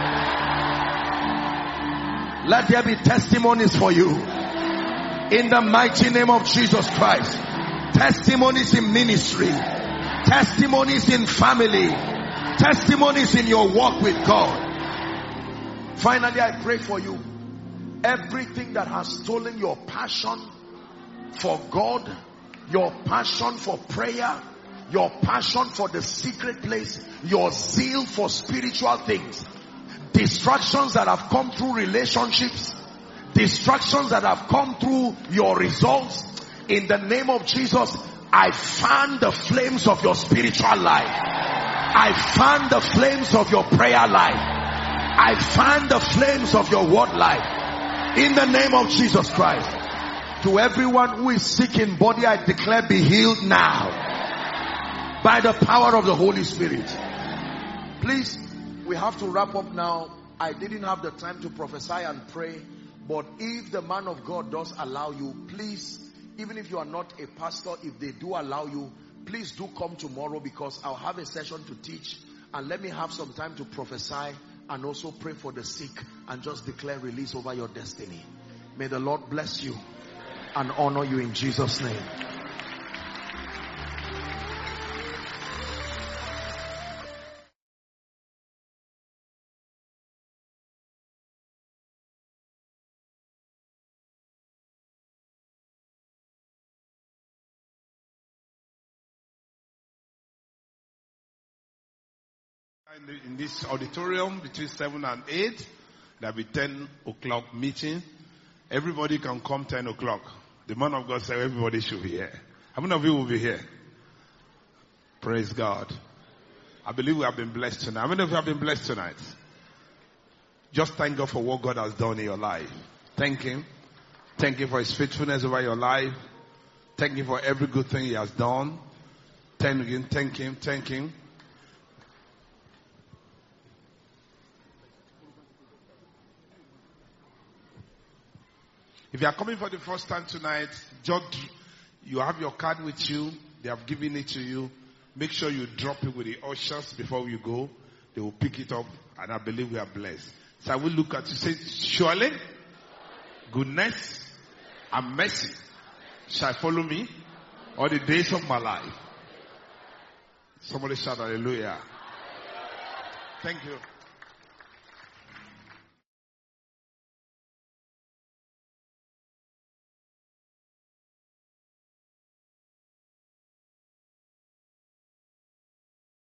Let there be testimonies for you in the mighty name of Jesus Christ. Testimonies in ministry, testimonies in family, testimonies in your walk with God. Finally, I pray for you. Everything that has stolen your passion for God, your passion for prayer, your passion for the secret place, your zeal for spiritual things, distractions that have come through relationships, distractions that have come through your results, in the name of Jesus, I fan the flames of your spiritual life. I fan the flames of your prayer life. I fan the flames of your word life. In the name of Jesus Christ. To everyone who is sick in body, I declare, be healed now. By the power of the Holy Spirit. Please, we have to wrap up now. I didn't have the time to prophesy and pray. But if the man of God does allow you, please, even if you are not a pastor, if they do allow you, please do come tomorrow, because I'll have a session to teach, and let me have some time to prophesy and also pray for the sick and just declare release over your destiny. May the Lord bless you and honor you in Jesus' name. In, the, in this auditorium between seven and eight, there'll be ten o'clock meeting. Everybody can come ten o'clock. The man of God said everybody should be here. How many of you will be here? Praise God. I believe we have been blessed tonight. How many of you have been blessed tonight? Just thank God for what God has done in your life. Thank Him. Thank Him for His faithfulness over your life. Thank Him for every good thing He has done. Thank Him, thank Him, thank Him. If you are coming for the first time tonight, just, you have your card with you. They have given it to you. Make sure you drop it with the ushers before you go. they will pick it up, and I believe we are blessed. So I will look at you, say, surely goodness and mercy shall follow me all the days of my life. Somebody shout hallelujah. Thank you.